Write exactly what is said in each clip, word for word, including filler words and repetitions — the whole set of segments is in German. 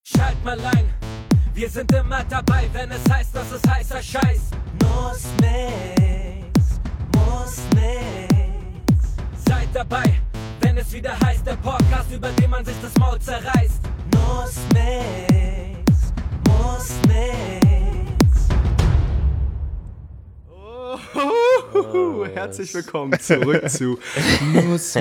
Schalt mal ein, wir sind immer dabei, wenn es heißt, dass es heißer Scheiß. Muss nix, muss nix. Seid dabei, wenn es wieder heißt, der Podcast, über den man sich das Maul zerreißt. Muss nix, muss nix. Oh, herzlich willkommen zurück zu Muss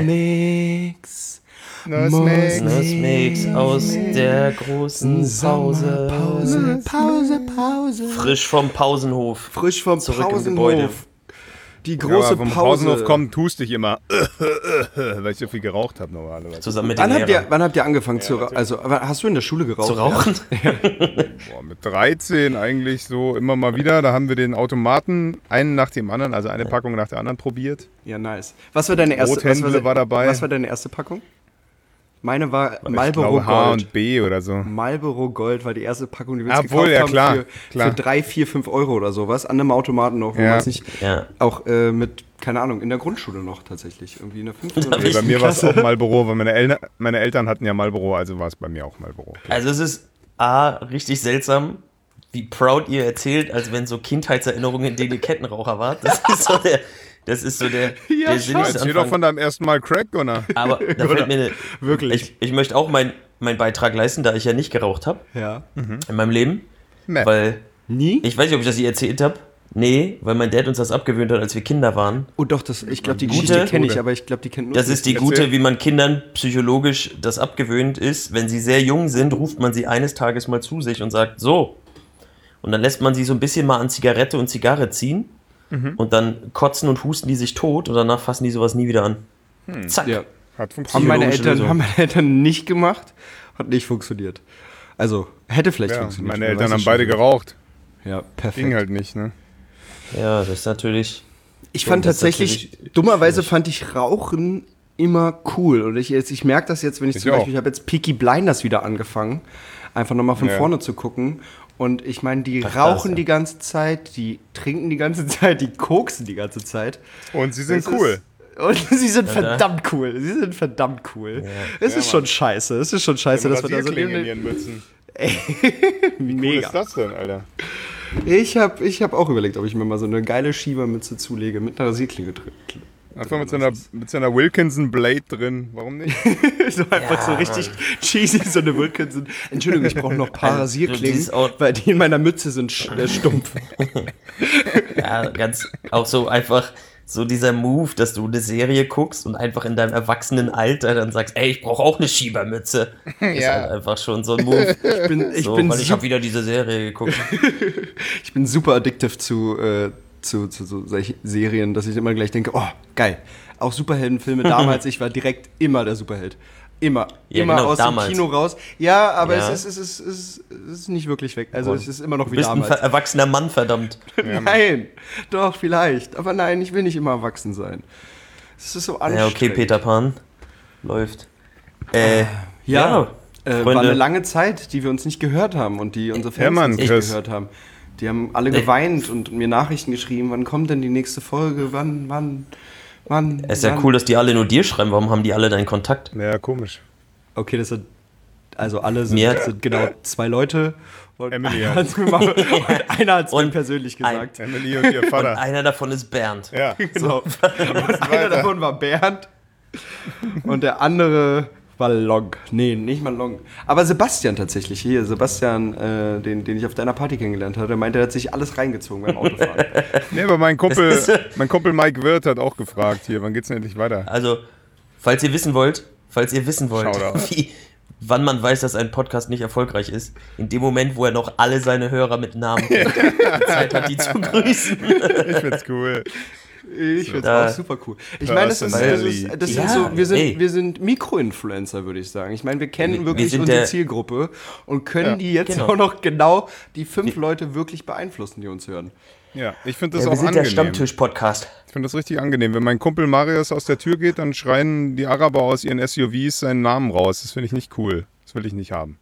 nix. Nussmix. Nussmix aus der großen Pause. Pause, Pause, Pause. Frisch vom Pausenhof. Frisch vom Zurück im Gebäude. Pausenhof. Die Ja, große aber vom Pause. Pausenhof kommt, tust dich immer, weil ich so viel geraucht habe normalerweise. Zusammen mit den Wann habt, ihr, Lehrern. wann habt ihr angefangen zu rauchen? Also, wann- hast du in der Schule geraucht? Zu rauchen? Boah, mit dreizehn eigentlich so immer mal wieder. Da haben wir den Automaten einen nach dem anderen, also eine Packung nach der anderen probiert. Ja, nice. Was war deine erste, was Rothändle war, war dabei. Was war deine erste Packung? Meine war Ich Marlboro glaube H Gold. und B oder so. Marlboro Gold war die erste Packung, die wir uns Obwohl, gekauft ja, haben klar, für, klar. für drei, vier, fünf Euro oder sowas. An einem Automaten noch, wo Ja. man es nicht, Ja. auch äh, mit, keine Ahnung, in der Grundschule noch tatsächlich. Irgendwie in der fünften oder Nee, bei sechsten mir war es Klasse. auch Marlboro, weil meine, El meine Eltern hatten ja Marlboro, also war es bei mir auch Marlboro. Also es ist A, richtig seltsam, wie proud ihr erzählt, als wenn so Kindheitserinnerungen, in denen ihr Kettenraucher wart. Das ist so der, das ist so der, Ja, der schon. Erzähl doch von deinem ersten Mal Crack, oder? Aber da fällt mir eine, Wirklich. ich, ich möchte auch meinen mein Beitrag leisten, da ich ja nicht geraucht habe Ja. in meinem Leben. Meth. Weil, Nie? ich weiß nicht, ob ich das hier erzählt habe. Nee, weil mein Dad uns das abgewöhnt hat, als wir Kinder waren. Oh doch, das, ich glaube, die Gute- Geschichte kenne ich, Gute. aber ich glaube, die kennt nur Das ist die Erzähl. gute, wie man Kindern psychologisch das abgewöhnt ist. Wenn sie sehr jung sind, ruft man sie eines Tages mal zu sich und sagt, so. Und dann lässt man sie so ein bisschen mal an Zigarette und Zigarre ziehen. Und dann kotzen und husten die sich tot und danach fassen die sowas nie wieder an. Zack. Ja. Hat Haben funktioniert. meine, Psychologische Eltern, Lösung. haben meine Eltern nicht gemacht, hat nicht funktioniert. Also, hätte vielleicht Ja, funktioniert. meine wer Eltern weiß haben das beide schon. geraucht. Ja, perfekt. Ging halt nicht, ne? Ja, das ist natürlich. Ich fand das ist tatsächlich, natürlich dummerweise fand ich Rauchen immer cool. Und ich, jetzt- ich merke das jetzt, wenn ich, Ich zum auch. Beispiel, ich habe jetzt Peaky Blinders wieder angefangen, einfach nochmal von Ja. vorne zu gucken. Und ich meine, die Ach, rauchen das, ja. die ganze Zeit, die trinken die ganze Zeit, die koksen die ganze Zeit. Und sie sind Das cool. Ist, und sie sind da- verdammt cool. Sie sind verdammt cool. Es ist schon scheiße. Es ist schon scheiße, dass wir da so Rasierklingen in leben. ihren Mützen. Wie cool Mega. ist das denn, Alter? Ich habe ich hab auch überlegt, ob ich mir mal so eine geile Schiebermütze zulege mit einer Rasierklinge drin. Einfach mit so einer, mit so einer Wilkinson Blade drin. Warum nicht? So einfach so richtig cheesy, so eine Wilkinson. Entschuldigung, ich brauche noch ein paar Also, Rasierklingen, dieses Out- weil die in meiner Mütze sind sch- äh, stumpf. Ja, ganz. Auch so einfach. So dieser Move, dass du eine Serie guckst und einfach in deinem erwachsenen Alter dann sagst, ey, ich brauche auch eine Schiebermütze. Ist halt einfach schon so ein Move. Ich bin, ich so, bin, weil ich sup- habe wieder diese Serie geguckt. ich bin super addictive zu, äh, zu, zu so solchen Serien, dass ich immer gleich denke, oh, geil. Auch Superheldenfilme damals, ich war direkt immer der Superheld. Immer. Ja, immer genau, aus damals. dem Kino raus. Ja, aber Ja. es, ist, es, ist, es, ist, es ist nicht wirklich weg. Also es ist immer noch Du wie bist ein damals. ver- erwachsener Mann, verdammt. Nein, doch, vielleicht. Aber nein, ich will nicht immer erwachsen sein. Es ist so anstrengend. Ja, okay, Peter Pan. Läuft. Äh, ja, Äh, war Freunde. eine lange Zeit, die wir uns nicht gehört haben und die unsere Fans Ja, Mann, uns nicht Chris. gehört haben. Die haben alle geweint und mir Nachrichten geschrieben, wann kommt denn die nächste Folge, wann, wann, wann. Es ist ja wann? cool, dass die alle nur dir schreiben. Warum haben die alle deinen Kontakt? Ja, komisch. Okay, das sind, also alle sind, Mir hat- sind genau zwei Leute. Und Emily einer hat- hat's mir mal, und einer hat es mir Und persönlich gesagt. Emily und ihr Und Vater. einer davon ist Bernd. Ja. Genau. Und einer davon war Bernd und der andere war Long. Nee, nicht mal Long. Aber Sebastian tatsächlich, hier, Sebastian, äh, den, den ich auf deiner Party kennengelernt habe, der meinte, er hat sich alles reingezogen beim Autofahren. Nee, aber mein Kumpel, mein Kumpel Mike Wirth hat auch gefragt, hier, wann geht's denn endlich weiter? Also, falls ihr wissen wollt, falls ihr wissen wollt, Shoutout. wie, wann man weiß, dass ein Podcast nicht erfolgreich ist, in dem Moment, wo er noch alle seine Hörer mit Namen kennt, die Zeit hat, die zu grüßen. Ich find's cool. Ich finde Da- es auch super cool. Ich meine, das, ist, das, ist, das sind Ja, so, wir sind, ey. wir sind Mikroinfluencer, würde ich sagen. Ich meine, wir kennen Wir- wirklich wir sind unsere der- Zielgruppe und können Ja, die jetzt genau. auch noch genau die fünf Leute wirklich beeinflussen, die uns hören. Ja, ich finde das Ja, wir auch sind der angenehm. Stammtisch-Podcast. Ich finde das richtig angenehm. Wenn mein Kumpel Marius aus der Tür geht, dann schreien die Araber aus ihren S U Vs seinen Namen raus. Das finde ich nicht cool. Das will ich nicht haben.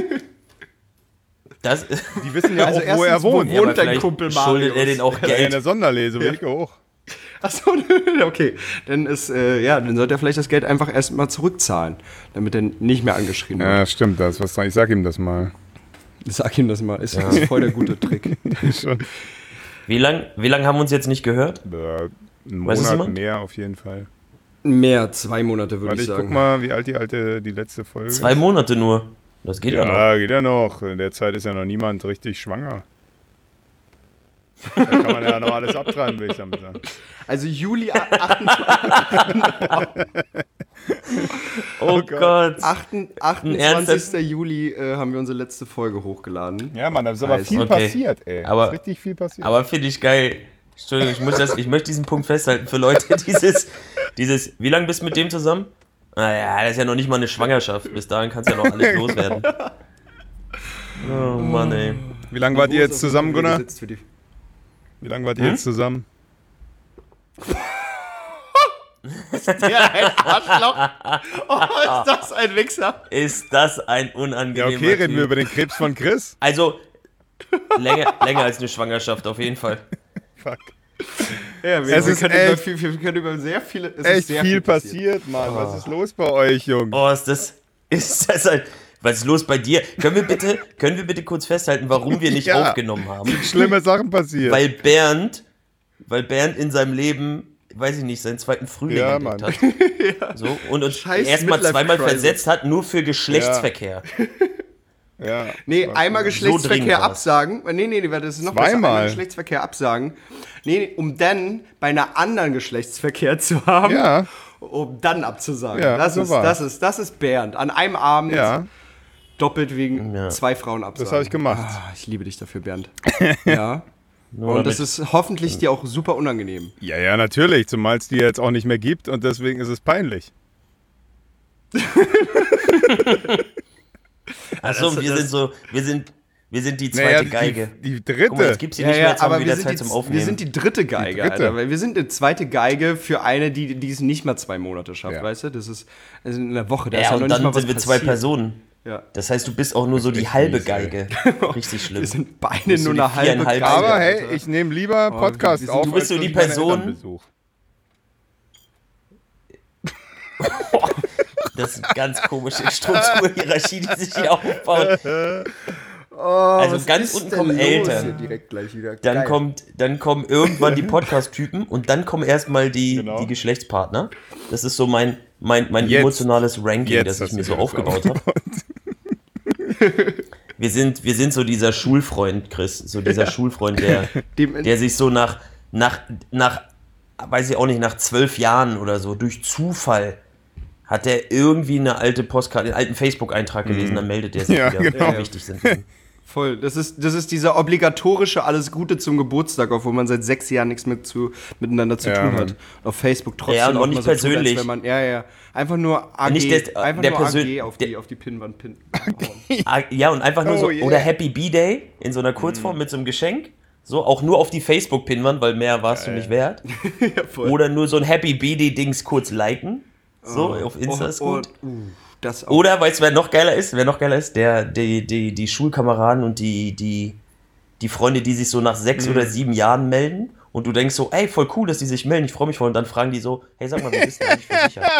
Das, Die wissen ja Also auch, wo er erstens, wo wohnt. wohnt ja, aber dein vielleicht Kumpel schuldet er Marius? den auch Ja, in Geld. der Sonderlese will ich auch. Achso, okay. Dann ist, äh, ja, dann sollte er vielleicht das Geld einfach erstmal zurückzahlen, damit er nicht mehr angeschrien wird. Ja, stimmt, das ist was dran. Ich sag ihm das mal. Sag ihm das mal, ist, ja. ist voll der gute Trick. Schon. Wie lang, wie lang haben wir uns jetzt nicht gehört? Äh, einen Weiß es Monat jemand? mehr auf jeden Fall. Mehr, zwei Monate würde Warte, ich ich sagen. guck mal, wie alt die alte, die letzte Folge Zwei ist. Monate nur. Das geht ja, noch. Ja, geht ja noch. In der Zeit ist ja noch niemand richtig schwanger. Da kann man ja noch alles abtreiben, will ich damit sagen. Also Juli achtundzwanzigsten Oh Gott. achtundzwanzigsten Juli äh, haben wir unsere letzte Folge hochgeladen. Ja, Mann, da ist aber Heiß. viel Okay. passiert, ey. Aber- ist richtig viel passiert. Aber finde ich geil. Entschuldigung, ich, muss das, ich möchte diesen Punkt festhalten für Leute, dieses, dieses, wie lange bist du mit dem zusammen? Naja, das ist ja noch nicht mal eine Schwangerschaft. Bis dahin kannst du ja noch alles loswerden. Oh Mann, ey. wie lange wart ihr jetzt zusammen, Gunnar? Sitzt für die- Wie lange wart ihr Hm? jetzt zusammen? Ja, ein Arschloch. Oh, ist das ein Wichser. Ist das ein Ja, unangenehmer okay, reden wir Typ. über den Krebs von Chris. Also, länger, länger als eine Schwangerschaft, auf jeden Fall. Fuck. Ja, wir, Es wir, ist können echt- über, viel- wir können über sehr viele. Es ist Echt sehr viel passiert, Mann. Was ist los bei euch, Jungs? Oh, ist das, ist das ein, was ist los bei dir? Können wir bitte, können wir bitte kurz festhalten, warum wir nicht Ja. aufgenommen haben? Schlimme Sachen passiert. Weil Bernd, weil Bernd in seinem Leben, weiß ich nicht, seinen zweiten Frühling Ja, entdeckt Mann. hat. So, und uns Scheiß erstmal Midlife zweimal Crisis. versetzt hat, nur für Geschlechtsverkehr. ja. Nee, Was- einmal dringend Geschlechtsverkehr war's. absagen. Nee, nee, nee, das ist noch besser. Zweimal. Einmal Geschlechtsverkehr absagen. Nee, nee, um dann bei einer anderen Geschlechtsverkehr zu haben, Ja, um dann abzusagen. Ja, das, so ist, war's. das, ist, das ist Bernd. An einem Abend ja, doppelt wegen Ja. zwei Frauen absagen. das habe ich gemacht. Ah, ich liebe dich dafür, Bernd. Ja. Nur Und das damit- ist hoffentlich dir auch super unangenehm. Ja, ja, natürlich, zumal es die jetzt auch nicht mehr gibt und deswegen ist es peinlich. Achso, das- wir das- sind so, wir sind, wir sind die zweite Naja, die, Geige. Die dritte. Guck mal, jetzt gibt's sie nicht mehr, jetzt haben wir wieder sind Zeit die, zum wir Aufnehmen. sind die dritte Geige, Die dritte. Alter. Weil wir sind eine zweite Geige für eine, die, die es nicht mal zwei Monate schafft, Ja. weißt du? Das ist also in einer Woche, da ist Ja, ja noch und nicht dann mal was sind wir zwei passiert. Personen. Ja. Das heißt, du bist auch nur so die Richtig halbe mies, ey. Geige. Richtig schlimm. Wir sind beide Bist du nur die eine halbe viereinhalb Geige. Aber Alter. hey, ich nehme lieber Podcast wir sind- auf, du bist als so dass die ich meine Person- Eltern besuche. Das ist eine ganz komische Strukturhierarchie, die sich hier aufbaut. Oh, Also was ganz ist unten denn kommen los Eltern. hier direkt gleich wieder? Dann, Geil. kommt, dann kommen irgendwann die Podcast-Typen und dann kommen erstmal die, Genau. die Geschlechtspartner. Das ist so mein, mein, mein Jetzt- emotionales Ranking, jetzt das hast ich mir du so dir das aufgebaut habe. Wir sind, wir sind so dieser Schulfreund, Chris, so dieser Schulfreund, der, Dem- der sich so nach, nach, nach, weiß ich auch nicht, nach zwölf Jahren oder so, durch Zufall hat der irgendwie eine alte Postkarte, einen alten Facebook-Eintrag gelesen, dann meldet der sich Ja, wieder, genau. wenn wir wichtig sind. für ihn. Voll. Das ist, das ist dieser obligatorische Alles Gute zum Geburtstag, obwohl man seit sechs Jahren nichts mit zu, miteinander zu Ja, tun Mann. hat. Und auf Facebook trotzdem Ja, und auch noch nicht mal so tut, persönlich. als wenn man, ja, ja. Einfach nur A G, Nicht des- einfach der nur Persön- A G auf die, der- auf die Pinnwand pin. Ah, ja, und einfach nur Oh, so, yeah. oder Happy B-Day in so einer Kurzform mit so einem Geschenk. So, auch nur auf die Facebook-Pinwand, weil mehr warst du nicht wert. Ja, voll. Oder nur so ein Happy B-Day-Dings kurz liken. So, auf Insta ist Oh, gut. oh, uh, das auch. Oder, weißt du, wer noch geiler ist? Wer noch geiler ist? Der, die, die, die Schulkameraden und die, die, die Freunde, die sich so nach sechs Mhm. oder sieben Jahren melden. Und du denkst so, ey, voll cool, dass die sich melden, ich freue mich voll. Und dann fragen die so, hey, sag mal, wie bist du eigentlich versichert?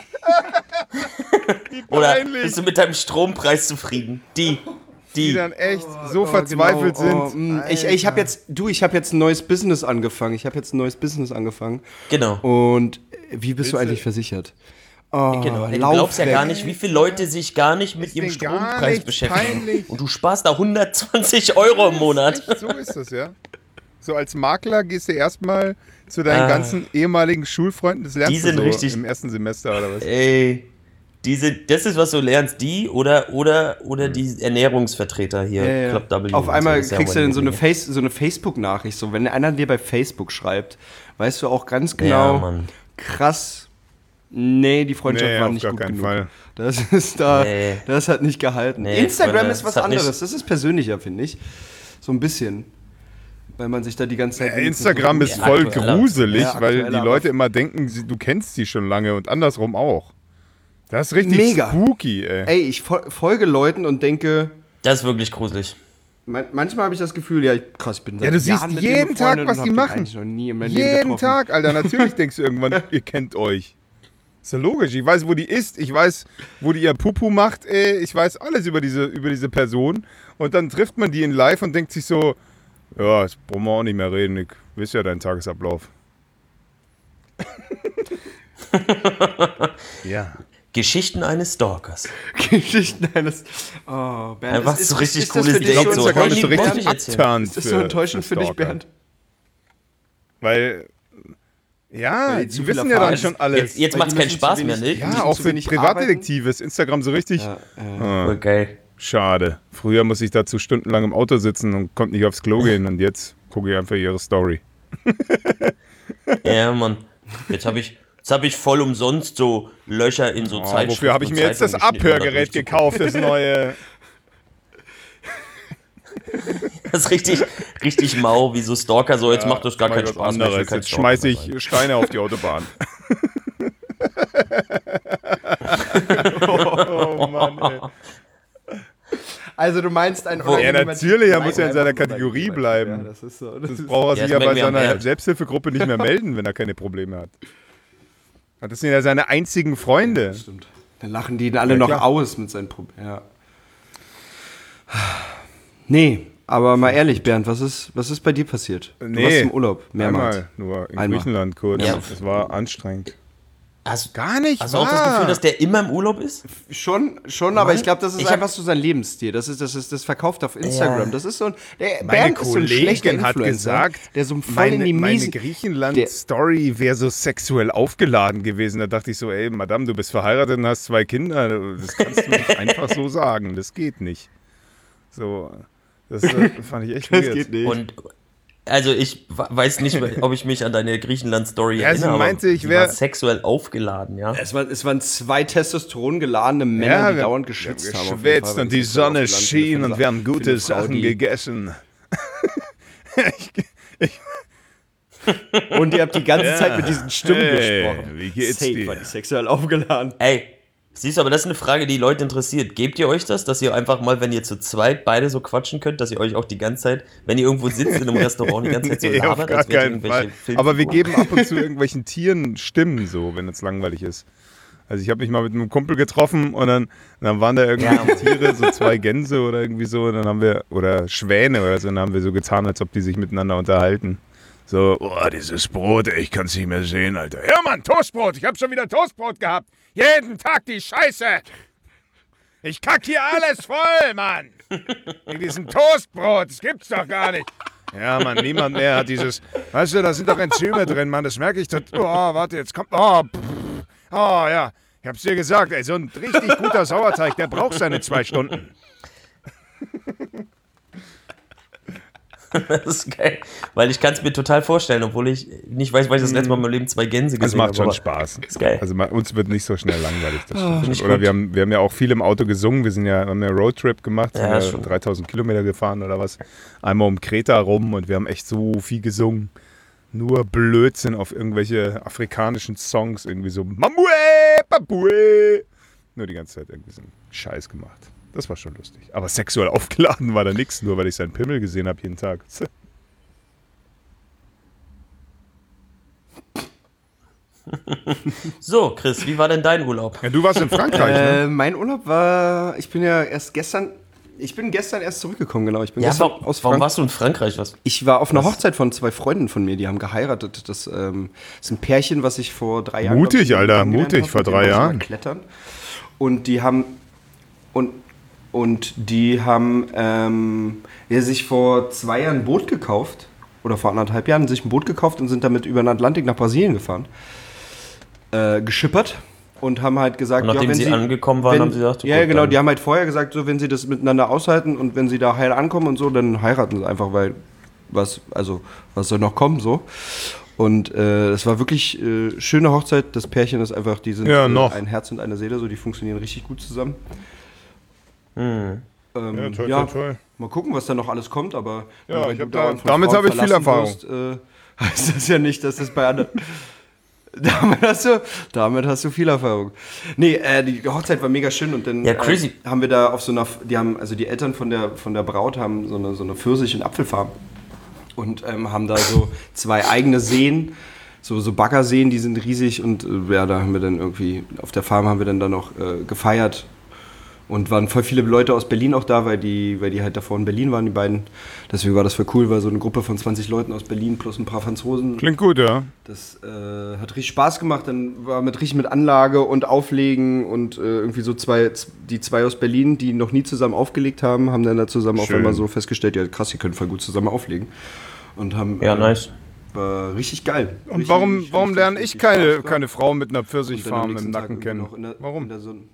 Oder peinlich. bist du mit deinem Strompreis zufrieden? Die, Die die. dann echt so Oh, verzweifelt genau. sind. Oh, mh, ich ich habe jetzt, du, ich habe jetzt ein neues Business angefangen. Ich habe jetzt ein neues Business angefangen. Genau. Und wie bist du Willst du- eigentlich versichert? Oh, Genau, ey, du lauf glaubst ja weg. gar nicht, wie viele Leute sich gar nicht mit Ist ihrem denen gar Strompreis nichts beschäftigen. peinlich. Und du sparst da hundertzwanzig Euro im Monat. Echt, so ist das, ja. So als Makler gehst du erstmal zu deinen Ah. ganzen ehemaligen Schulfreunden, das lernst Die du sind so richtig- im ersten Semester oder was. Ey, diese, das ist, was du lernst. Die oder, oder, oder die Ernährungsvertreter hier, Ja, ja. Club W. Auf und einmal so, das ist ja kriegst du meine dann so eine, Lieblinge. Face, so eine Facebook-Nachricht. So, wenn einer dir bei Facebook schreibt, weißt du auch ganz Ja, genau, Mann. krass, nee, die Freundschaft Nee, war auf nicht gar gut keinen genug. Fall. Das ist da, Nee. das hat nicht gehalten. Nee, Instagram Freunde, ist was das hat nicht- anderes, das ist persönlicher, finde ich. So ein bisschen. Weil man sich da die ganze Zeit... Ja, Instagram ist Ja, voll aktueller. gruselig, Ja, weil aktueller, die aber- Leute immer denken, sie- du kennst sie schon lange und andersrum auch. Das ist richtig Mega. spooky, ey. Ey, ich fol- folge Leuten und denke, Das ist wirklich gruselig. Man, manchmal habe ich das Gefühl, ja, krass, ich bin seit Ja, du siehst Jahren mit jeden dem Tag, befreundet was und die hab den machen. eigentlich noch nie in meinem Leben Jeden getroffen. Tag, Alter. Natürlich denkst du irgendwann, ihr kennt euch. Ist ja logisch. Ich weiß, wo die ist. Ich weiß, wo die ihr Pupu macht. Ey. Ich weiß alles über diese, über diese Person. Und dann trifft man die in live und denkt sich so, ja, jetzt brauchen wir auch nicht mehr reden. Ich weiß ja deinen Tagesablauf. Ja. Geschichten eines Stalkers. Geschichten eines. Oh, Bernd, Einfach ist, so ist, richtig ist das cooles für dich Date. schon- So, Instagram ist so hey, richtig wollte ich erzählen. abturnt. Ist das so enttäuschend für dich, Stalker. Bernd? Weil, ja, Weil die zu die viel wissen ja dann erfahren. schon alles. Jetzt, jetzt Weil macht es die keinen müssen zu Spaß wenig- mehr, nicht? die ja, müssen auch zu für wenig Privatdetektive ist Instagram so richtig. Ja, äh, Ah, Okay. schade. Früher musste ich dazu stundenlang im Auto sitzen und konnte nicht aufs Klo gehen. Und jetzt gucke ich einfach ihre Story. Ja, Mann. Jetzt habe ich, jetzt hab ich voll umsonst so Löcher in so Oh, Zeitschriften. wofür habe ich und mir jetzt das Zeitungen geschnitten, um Abhörgerät da gekauft, das neue? Das ist richtig, richtig mau, wie so Stalker, so, jetzt macht das gar Mach keinen was Spaß mehr. ich will anderes. kein Jetzt Stalker schmeiß mehr ich sein. Steine auf die Autobahn. oh Mann, ey. Also du meinst ein Ja, natürlich, er Nein, muss ja in seiner einfach Kategorie nur bleiben. Ja, das ist so. Das Das ist braucht er Ja, sich ja das bei merken wir am seiner Herd. Selbsthilfegruppe nicht mehr melden, wenn er keine Probleme hat. Das sind ja seine einzigen Freunde. stimmt. Dann lachen die ihn alle Ja, noch klar. aus mit seinen Problemen. Ja. Nee, aber mal ehrlich, Bernd, was ist, was ist bei dir passiert? Du Nee, warst im Urlaub, mehrmals. Einmal nur in Einmal. Griechenland kurz. Ja. Das war anstrengend. Hast, Gar nicht hast du auch das wahr. Gefühl, dass der immer im Urlaub ist? Schon, schon, aber ich glaube, das ist Ich hab- einfach so sein Lebensstil. Das ist, das ist das verkauft auf Instagram. Ja. Das ist so ein. Der Meine Bernd ist so ein schlechter Kollegin hat Influencer, gesagt, der so voll meine, in die meine miesen. Griechenland-Story wäre so sexuell aufgeladen gewesen. Da dachte ich so, ey, Madame, du bist verheiratet und hast zwei Kinder. Das kannst du nicht einfach so sagen. Das geht nicht. So, das äh, fand ich echt Das weird. geht nicht. Und also ich wa- weiß nicht, ob ich mich an deine Griechenland-Story Ja, sie erinnere, meinte, aber ich die wär- war sexuell aufgeladen, ja. es, war, es waren zwei Testosteron geladene Männer, die wir- dauernd wir geschwitzt haben haben. auf jeden geschwitzt Fall, weil und die das so Sonne aufgeladen schien für und eine- wir haben für eine gute Frau, Sachen die- gegessen. Und ihr habt die ganze Zeit mit diesen Stimmen Hey, gesprochen. wie geht's Safe dir? war die sexuell aufgeladen. Ey, siehst du, aber das ist eine Frage, die Leute interessiert. Gebt ihr euch das, dass ihr einfach mal, wenn ihr zu zweit beide so quatschen könnt, dass ihr euch auch die ganze Zeit, wenn ihr irgendwo sitzt in einem Restaurant, die ganze Zeit so Nee, auf labert, gar als wärt ihr keinen Fall. irgendwelche Aber wir Filmfiguren? geben ab und zu irgendwelchen Tieren Stimmen, so, wenn es langweilig ist. Also ich habe mich mal mit einem Kumpel getroffen und dann, dann waren da irgendwelche Ja. Tiere, so zwei Gänse oder irgendwie so, und dann haben wir, oder Schwäne oder so, und dann haben wir so getan, als ob die sich miteinander unterhalten. So, oh, dieses Brot, ey, ich kann es nicht mehr sehen, Alter. Ja, Mann, Toastbrot, ich habe schon wieder Toastbrot gehabt. Jeden Tag die Scheiße. Ich kack hier alles voll, Mann. Wegen diesem Toastbrot, das gibt's doch gar nicht. Ja, Mann, niemand mehr hat dieses, weißt du, da sind doch Enzyme drin, Mann, das merke ich. tot- Oh, warte, jetzt kommt, oh, pff, oh, ja, ich hab's dir gesagt, ey, so ein richtig guter Sauerteig, der braucht seine zwei Stunden. Das ist geil, weil ich kann es mir total vorstellen, obwohl ich nicht weiß, weil ich das letzte Mal in meinem Leben zwei Gänse Das gesehen macht habe. schon aber Spaß. ist geil. Also ma- uns wird nicht so schnell langweilig. Das stimmt. ich Oder gut. wir haben, wir haben ja auch viel im Auto gesungen. Wir sind ja, haben ja einen Roadtrip gemacht, sind Ja, ja, ist schon- dreitausend Kilometer gefahren oder was. Einmal um Kreta rum und wir haben echt so viel gesungen. Nur Blödsinn auf irgendwelche afrikanischen Songs. Irgendwie so Mamue, Babue. Nur die ganze Zeit irgendwie so einen Scheiß gemacht. Das war schon lustig. Aber sexuell aufgeladen war da nichts, nur weil ich seinen Pimmel gesehen habe jeden Tag. So, Chris, wie war denn dein Urlaub? Ja, du warst in Frankreich, ne? Äh, mein Urlaub war, ich bin ja erst gestern, ich bin gestern erst zurückgekommen, genau. Ich bin Ja, gestern warum, aus warum Frank- warst du in Frankreich? Was? Ich war auf einer Hochzeit von zwei Freunden von mir, die haben geheiratet. Das ähm, ist ein Pärchen, was ich vor drei Jahren. Mutig, glaub ich, Alter, kennengelernt mutig, hab. vor Mit denen drei war ich mal Jahren. Klettern. Und die haben und und die haben ähm, ja, sich vor zwei Jahren ein Boot gekauft oder vor anderthalb Jahren sich ein Boot gekauft und sind damit über den Atlantik nach Brasilien gefahren, äh, geschippert. Und haben halt gesagt, Und nachdem ja, wenn sie sie angekommen waren, wenn, haben sie gesagt, ja, gut, genau, dann- die haben halt vorher gesagt, so wenn sie das miteinander aushalten und wenn sie da heil ankommen und so, dann heiraten sie einfach, weil was, also was soll noch kommen so. Und äh, es war wirklich äh, schöne Hochzeit. Das Pärchen ist einfach, die sind Ja, äh, noch. ein Herz und eine Seele, so die funktionieren richtig gut zusammen. Hm. Ähm, Ja, toll, ja, toll, toll. mal gucken, was da noch alles kommt, aber Ja, wenn ich du hab da- dauernd von damit Frauen habe ich viel verlassen Erfahrung. wirst, äh, heißt das ja nicht, dass das bei anderen damit, hast du, damit hast du viel Erfahrung. Nee, äh, die Hochzeit war mega schön und dann Ja, crazy. Äh, haben wir da auf so einer, die haben, also die Eltern von der, von der Braut haben so eine, so eine Pfirsich- und Apfelfarm und ähm, haben da so zwei eigene Seen, so, so Baggerseen, die sind riesig und äh, ja, da haben wir dann irgendwie, auf der Farm haben wir dann da noch äh, gefeiert. Und waren voll viele Leute aus Berlin auch da, weil die, weil die halt davor in Berlin waren, die beiden. Deswegen war das voll cool, weil so eine Gruppe von zwanzig Leuten aus Berlin plus ein paar Franzosen. Klingt gut, ja. Das äh, hat richtig Spaß gemacht. Dann war mit richtig mit Anlage und Auflegen und äh, irgendwie so zwei, die zwei aus Berlin, die noch nie zusammen aufgelegt haben, haben dann da zusammen auf Schön. einmal so festgestellt, ja krass, die können voll gut zusammen auflegen. Und haben, Ja, äh, nice. war richtig geil. Und richtig, warum, richtig, warum richtig, lerne ich richtig keine, Spaß gemacht. keine Frau mit einer Und dann am Pfirsichfarm im nächsten Tag Nacken irgendwie kennen? noch in der, Warum? In der Sonne.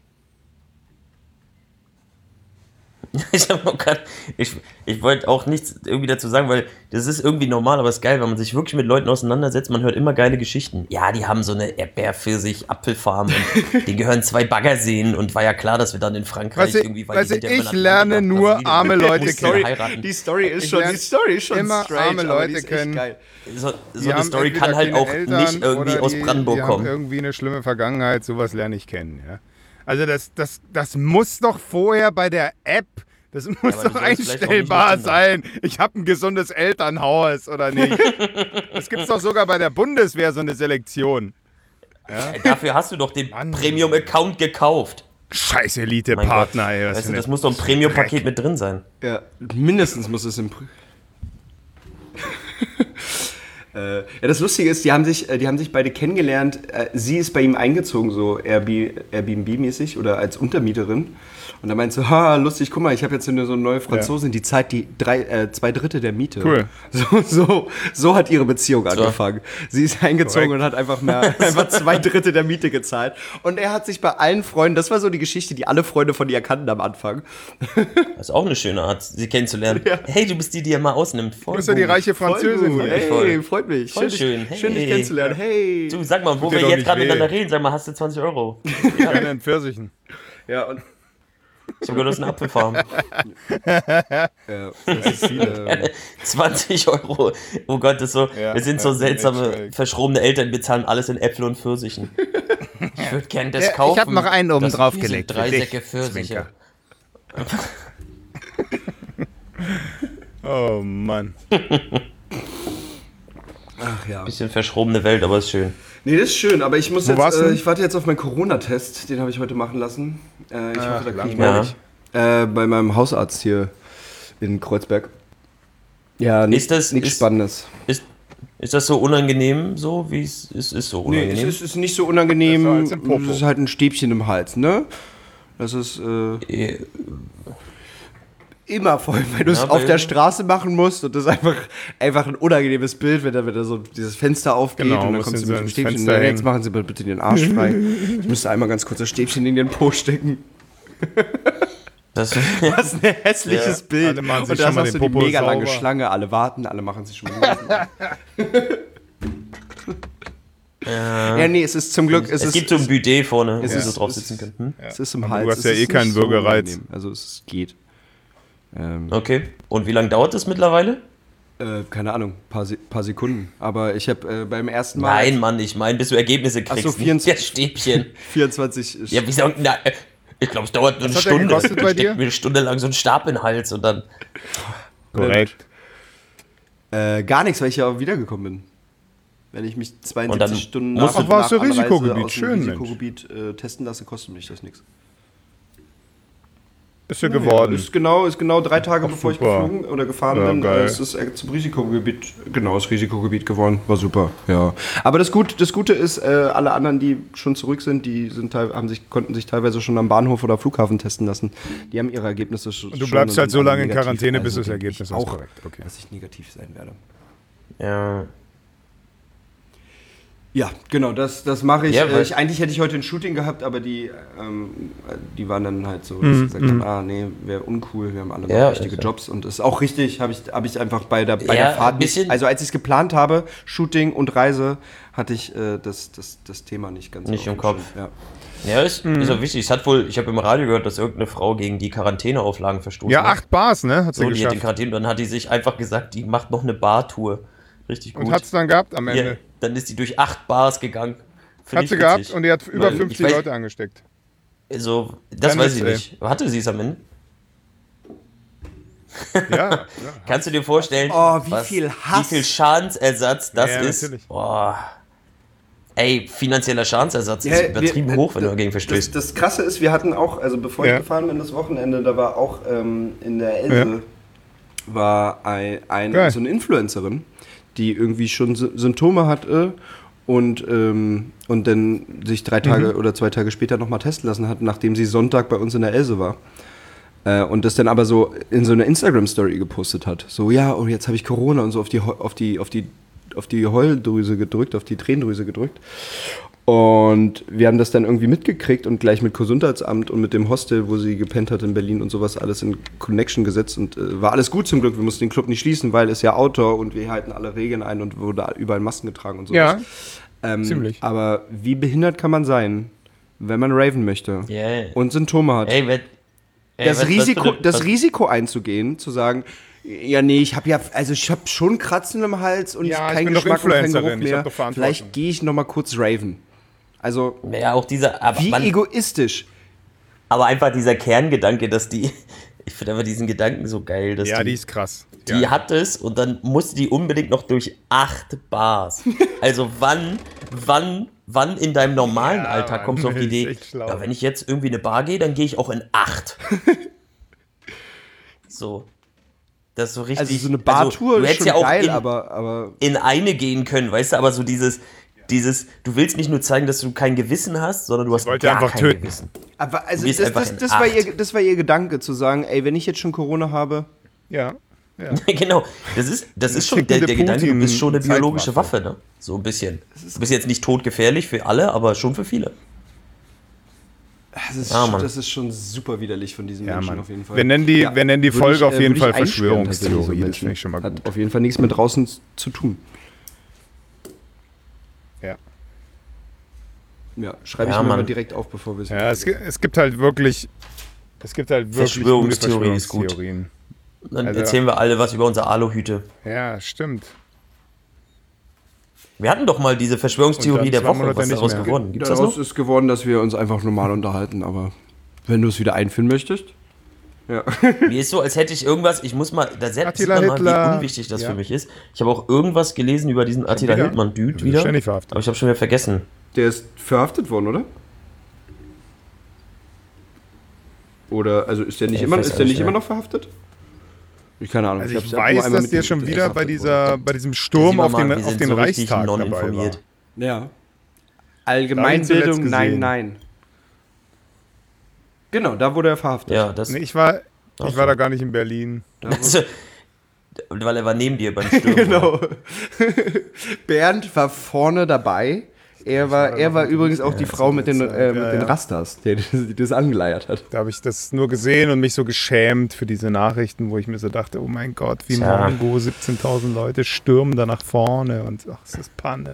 Ich, hab noch grad, ich, ich wollte auch nichts irgendwie dazu sagen, weil das ist irgendwie normal, aber es ist geil, wenn man sich wirklich mit Leuten auseinandersetzt, man hört immer geile Geschichten. Ja, die haben so eine Erdbeer-Pfirsich-Apfelfarm und denen gehören zwei Baggerseen und war ja klar, dass wir dann in Frankreich Weißt du, irgendwie... Weil weißt die du, sind ja ich immer nach lerne Amerika, nur Brasilien. arme Leute Mussten kennen. heiraten. Die Story ist Ich schon, lerne die Story ist schon immer strange, arme aber Leute die ist echt kennen. geil. So, Die so eine haben Story entweder kann halt keine auch Eltern nicht irgendwie oder aus die, Brandenburg die kommen. haben irgendwie eine schlimme Vergangenheit, sowas lerne ich kennen. Ja? Also das, das, das muss doch vorher bei der App, das muss aber du doch sollst vielleicht auch einstellbar nicht sein. Ich habe ein gesundes Elternhaus oder nicht. Das gibt es doch sogar bei der Bundeswehr, so eine Selektion. Ja? Dafür hast du doch den Mann. Premium-Account gekauft. Scheiß Mein Elite-Partner, Gott. ey. Was Weißt für du, das eine muss doch ein Premium-Paket mit drin sein. Ja, mindestens muss es im. Pr- äh, ja, das Lustige ist, die haben sich, äh, die haben sich beide kennengelernt. Äh, sie ist bei ihm eingezogen, so Airbnb- Airbnb-mäßig oder als Untermieterin. Und er meint so, ha, lustig, guck mal, ich habe jetzt eine, so eine neue Franzosin, die zahlt die drei, äh, zwei Drittel der Miete. Cool. So, so, so hat ihre Beziehung angefangen. Sie ist eingezogen Korrekt. und hat einfach mehr, einfach zwei Drittel der Miete gezahlt. Und er hat sich bei allen Freunden, das war so die Geschichte, die alle Freunde von ihr kannten am Anfang. Das ist auch eine schöne Art, sie kennenzulernen. Ja. Hey, du bist die, die er mal ausnimmt. Voll Du bist ja die gut. reiche Französin. Voll gut. hier. Voll. Hey, freut mich. Voll schön, schön. Dich, schön dich Hey. kennenzulernen. Hey. Du, sag mal, wo dir wir doch jetzt nicht gerade weh. miteinander reden, sag mal, hast du zwanzig Euro? Keine in Pfirsichen. Ja, und Ich hab gehört, das ist eine Apfelfarm. ja, das ist, ähm, zwanzig Euro. Oh Gott, das ist so, Ja, wir sind so ja, seltsame, echt. verschrobene Eltern, bezahlen alles in Äpfel und Pfirsichen. Ich würde gerne das Ja, kaufen. ich hab noch einen oben Das- drauf hier sind gelegt Drei für dich, Säcke Pfirsiche. Zwinker. Oh Mann. ach ja. Bisschen verschrobene Welt, aber ist schön. Nee, das ist schön, aber ich muss Wo warst jetzt, du? äh, ich warte jetzt auf meinen Corona-Test, den habe ich heute machen lassen. Äh, ich hoffe, da kriege ich Ja. nicht. Äh, bei meinem Hausarzt hier in Kreuzberg. Ja, nichts Ist das- nichts ist- Spannendes. Ist, ist das so unangenehm, so wie es ist, ist so Nee, es unangenehm? ist, ist nicht so unangenehm. Besser als im Popo. Es ist halt ein Stäbchen im Hals, ne? Das ist äh, Eh, immer voll, wenn du es Ja, auf weil- der Straße machen musst und das ist einfach, einfach ein unangenehmes Bild, wenn da, wenn da so dieses Fenster aufgeht Genau, und dann musst kommst du du mit dem ins Stäbchen. Fenster Na, jetzt hängen. machen sie bitte den Arsch frei. Ich müsste einmal ganz kurz das Stäbchen in den Po stecken. das, Das ist ein hässliches Ja, Bild. alle machen sich Und da schon mal hast du den die Popo mega lange sauber. Schlange, alle warten, alle machen sich schon mal die ja. Ja, nee, es ist zum Glück. Es, Es ist, gibt so ein Bidet vorne, wo es wir ist- so drauf es sitzen ist- können. Hm? es ist im Aber Hals. du hast es ja ist eh nicht keinen so Würgereiz. unangenehm. Also es geht. Ähm, Okay. Und wie lange dauert das mittlerweile? äh, keine Ahnung, paar, Se paar Sekunden. Aber ich habe äh, beim ersten Mal Nein, Mann, ich meine, bis du Ergebnisse kriegst. so, nicht vierundzwanzig der Stäbchen. vierundzwanzig. Ja, wie sagen, na, äh, ich glaube, es dauert nur eine Was hat der Stunde. gekostet bei Ich steck dir? mir eine Stunde lang so einen Stab in den Hals und dann. Korrekt. Äh, gar nichts, weil ich ja auch wiedergekommen bin. Wenn ich mich Und zweiundsiebzig dann Stunden musst nach, du- Ach, warst du nach Anreise Risikogebiet? aus dem Schön, Mensch. Risikogebiet äh, testen lasse, kostet mich das nichts. Ist ja Ja, geworden. ist genau, ist genau drei Tage Ach, bevor super. ich geflogen oder gefahren Ja, bin. geil. Äh, es ist äh, zum Risikogebiet, genau, das Risikogebiet geworden. War super, ja. Aber das Gute, das Gute ist, äh, alle anderen, die schon zurück sind, die sind teil, haben sich, konnten sich teilweise schon am Bahnhof oder Flughafen testen lassen. Die haben ihre Ergebnisse schon. Und du bleibst halt so sind alle lange in negativ. Quarantäne, Also bis du das denke Ergebnis ich hast. auch, Korrekt, okay. dass ich negativ sein werde. Ja. Ja, genau, das, das mache ich. Ja, äh, weil- ich. Eigentlich hätte ich heute ein Shooting gehabt, aber die, ähm, die waren dann halt so, dass sie gesagt haben, ah nee, wäre uncool, wir haben alle noch Ja, richtige ist ja- Jobs und ist auch richtig, habe ich, hab ich einfach bei der, bei Ja, der Fahrt ein bisschen- nicht, also als ich es geplant habe, Shooting und Reise, hatte ich äh, das, das, das Thema nicht ganz Nicht auf im dem Kopf. Schirm. Ja. Ja, ist, ist auch wichtig. Es hat wohl, ich habe im Radio gehört, dass irgendeine Frau gegen die Quarantäneauflagen verstoßen Ja, hat. acht Bars, ne? Hat sie So, die hat den geschafft. Quarantäne, dann hat die sich einfach gesagt, die macht noch eine Bartour. Richtig gut. Und hat's dann gehabt am Ja, Ende. dann ist die durch acht Bars gegangen. Hat sie gehabt und die hat über Weil fünfzig weiß, Leute angesteckt. Also, das Dann weiß ich ey. nicht. Hatte sie es am Ende? Ja, ja. Kannst du dir vorstellen, Oh, wie was, viel Hass. wie viel Schadensersatz das Ja, ist? natürlich. Boah. Ey, finanzieller Schadensersatz Ja, ist übertrieben wir- hoch, wenn du das- dagegen Das, verstößt. das Krasse ist, wir hatten auch, also bevor Ja. ich gefahren bin das Wochenende, da war auch ähm, in der Else war ein, ein Geil. so eine Influencerin, die irgendwie schon Sy- Symptome hatte und, ähm, und dann sich drei Tage oder zwei Tage später nochmal testen lassen hat, nachdem sie Sonntag bei uns in der Else war. Äh, und das dann aber so in so eine Instagram-Story gepostet hat. So, ja, oh, jetzt habe ich Corona und so auf die, Heu- auf die, auf die, auf die Heuldrüse gedrückt, auf die Tränendrüse gedrückt. Und wir haben das dann irgendwie mitgekriegt und gleich mit Gesundheitsamt und mit dem Hostel, wo sie gepennt hat in Berlin und sowas, alles in Connection gesetzt. Und äh, war alles gut zum Glück. Wir mussten den Club nicht schließen, weil es ja Outdoor und wir halten alle Regeln ein und wurde überall Masken getragen und sowas. Ja, ähm, ziemlich. Aber wie behindert kann man sein, wenn man raven möchte Yeah. und Symptome hat? Ey, wenn, ey, das was- was Risiko, für eine- das was- Risiko einzugehen, zu sagen, ja, nee, ich habe ja, also ich habe schon Kratzen im Hals und Ja, ich keinen bin doch Geschmack und keinen Influencerin, Geruch ich hab mehr. doch Verantwortung. Vielleicht gehe ich noch mal kurz raven. Also, Ja, auch dieser. Aber, wie man, egoistisch. aber einfach dieser Kerngedanke, dass die. Ich finde aber diesen Gedanken so geil, dass Ja, die, die ist krass. die ja. hat es und dann musste die unbedingt noch durch acht Bars. Also wann, wann, wann in deinem normalen Ja, Alltag Mann, kommst du auf die das ist Idee, echt schlau. ja, wenn ich jetzt irgendwie in eine Bar gehe, dann gehe ich auch in acht. So. Das ist so richtig. Also so eine Bartour also, du ist hättest schon ja auch geil, in, aber, aber in eine gehen können, weißt du, aber so dieses, dieses, du willst nicht nur zeigen, dass du kein Gewissen hast, sondern du hast wollte gar einfach kein töten. Gewissen. Aber also gehst das, einfach das, in das, war acht. ihr, das war ihr Gedanke, zu sagen, ey, wenn ich jetzt schon Corona habe, Ja, ja. Genau, das ist, das ist schon der, tickende der Gedanke, du bist schon eine Putin- biologische Zeitwaffe. Waffe, ne? So ein bisschen. Du bist jetzt nicht todgefährlich für alle, aber schon für viele. das ist, Ja, schon, Mann. das ist schon super widerlich von diesen Ja, Menschen Mann. auf jeden Fall. Wir nennen die, Ja, wir nennen die würde Folge ich, auf äh, jeden würde Fall ich einsperren, tatsächlich, so Verschwörungstheorie. Das Menschen. finde ich schon mal Hat gut. auf jeden Fall nichts mit draußen zu tun. Ja. Ja, schreibe ich Ja, mir mal Mann. direkt auf, bevor wir es. Ja, es, gi- es gibt halt wirklich, es gibt halt wirklich gute Verschwörungstheorie ist gut. Verschwörungstheorien. Dann Also- erzählen wir alle was über unsere Aluhüte. Ja, stimmt. Wir hatten doch mal diese Verschwörungstheorie Und dann der zwei Woche. Monate Was ist nicht daraus mehr. geworden? Gibt's das noch? Daraus ist geworden, dass wir uns einfach normal unterhalten, aber wenn du es wieder einführen möchtest. Ja. Mir ist so, als hätte ich irgendwas, ich muss mal, da sieht Attila man mal, Hitler. wie unwichtig das Ja. für mich ist. Ich habe auch irgendwas gelesen über diesen Attila wieder? Hildmann-Dude Der wieder. wird ständig verhaftet. Aber ich habe schon wieder vergessen. Der ist verhaftet worden, oder? Oder, also ist der nicht, Ich immer, weiß ist der nicht, nicht ja. immer noch verhaftet? Ich keine Ahnung. Also hab's ich nur weiß, einmal dass der mitgekriegt, schon dass er wieder bei, verhaftet dieser, bei diesem Da Sturm sieht man auf mal, den, wir auf sind den so richtig Reichstag dabei war. non-informiert. wurde. Ja. Da hab ich Allgemeinbildung, zuletzt nein, gesehen. nein. Genau, da wurde er verhaftet. Ja, das. Nee, ich war, Ach ich so. war da gar nicht in Berlin. Also, weil er war neben dir beim Sturm. Genau. Bernd war vorne dabei. Er war, er war übrigens auch die Frau mit den, äh, mit Ja, den ja. Rastas, die, die das angeleiert hat. Da habe ich das nur gesehen und mich so geschämt für diese Nachrichten, wo ich mir so dachte, oh mein Gott, wie Tja. Mongo, siebzehntausend Leute stürmen da nach vorne und ach, es ist Panne.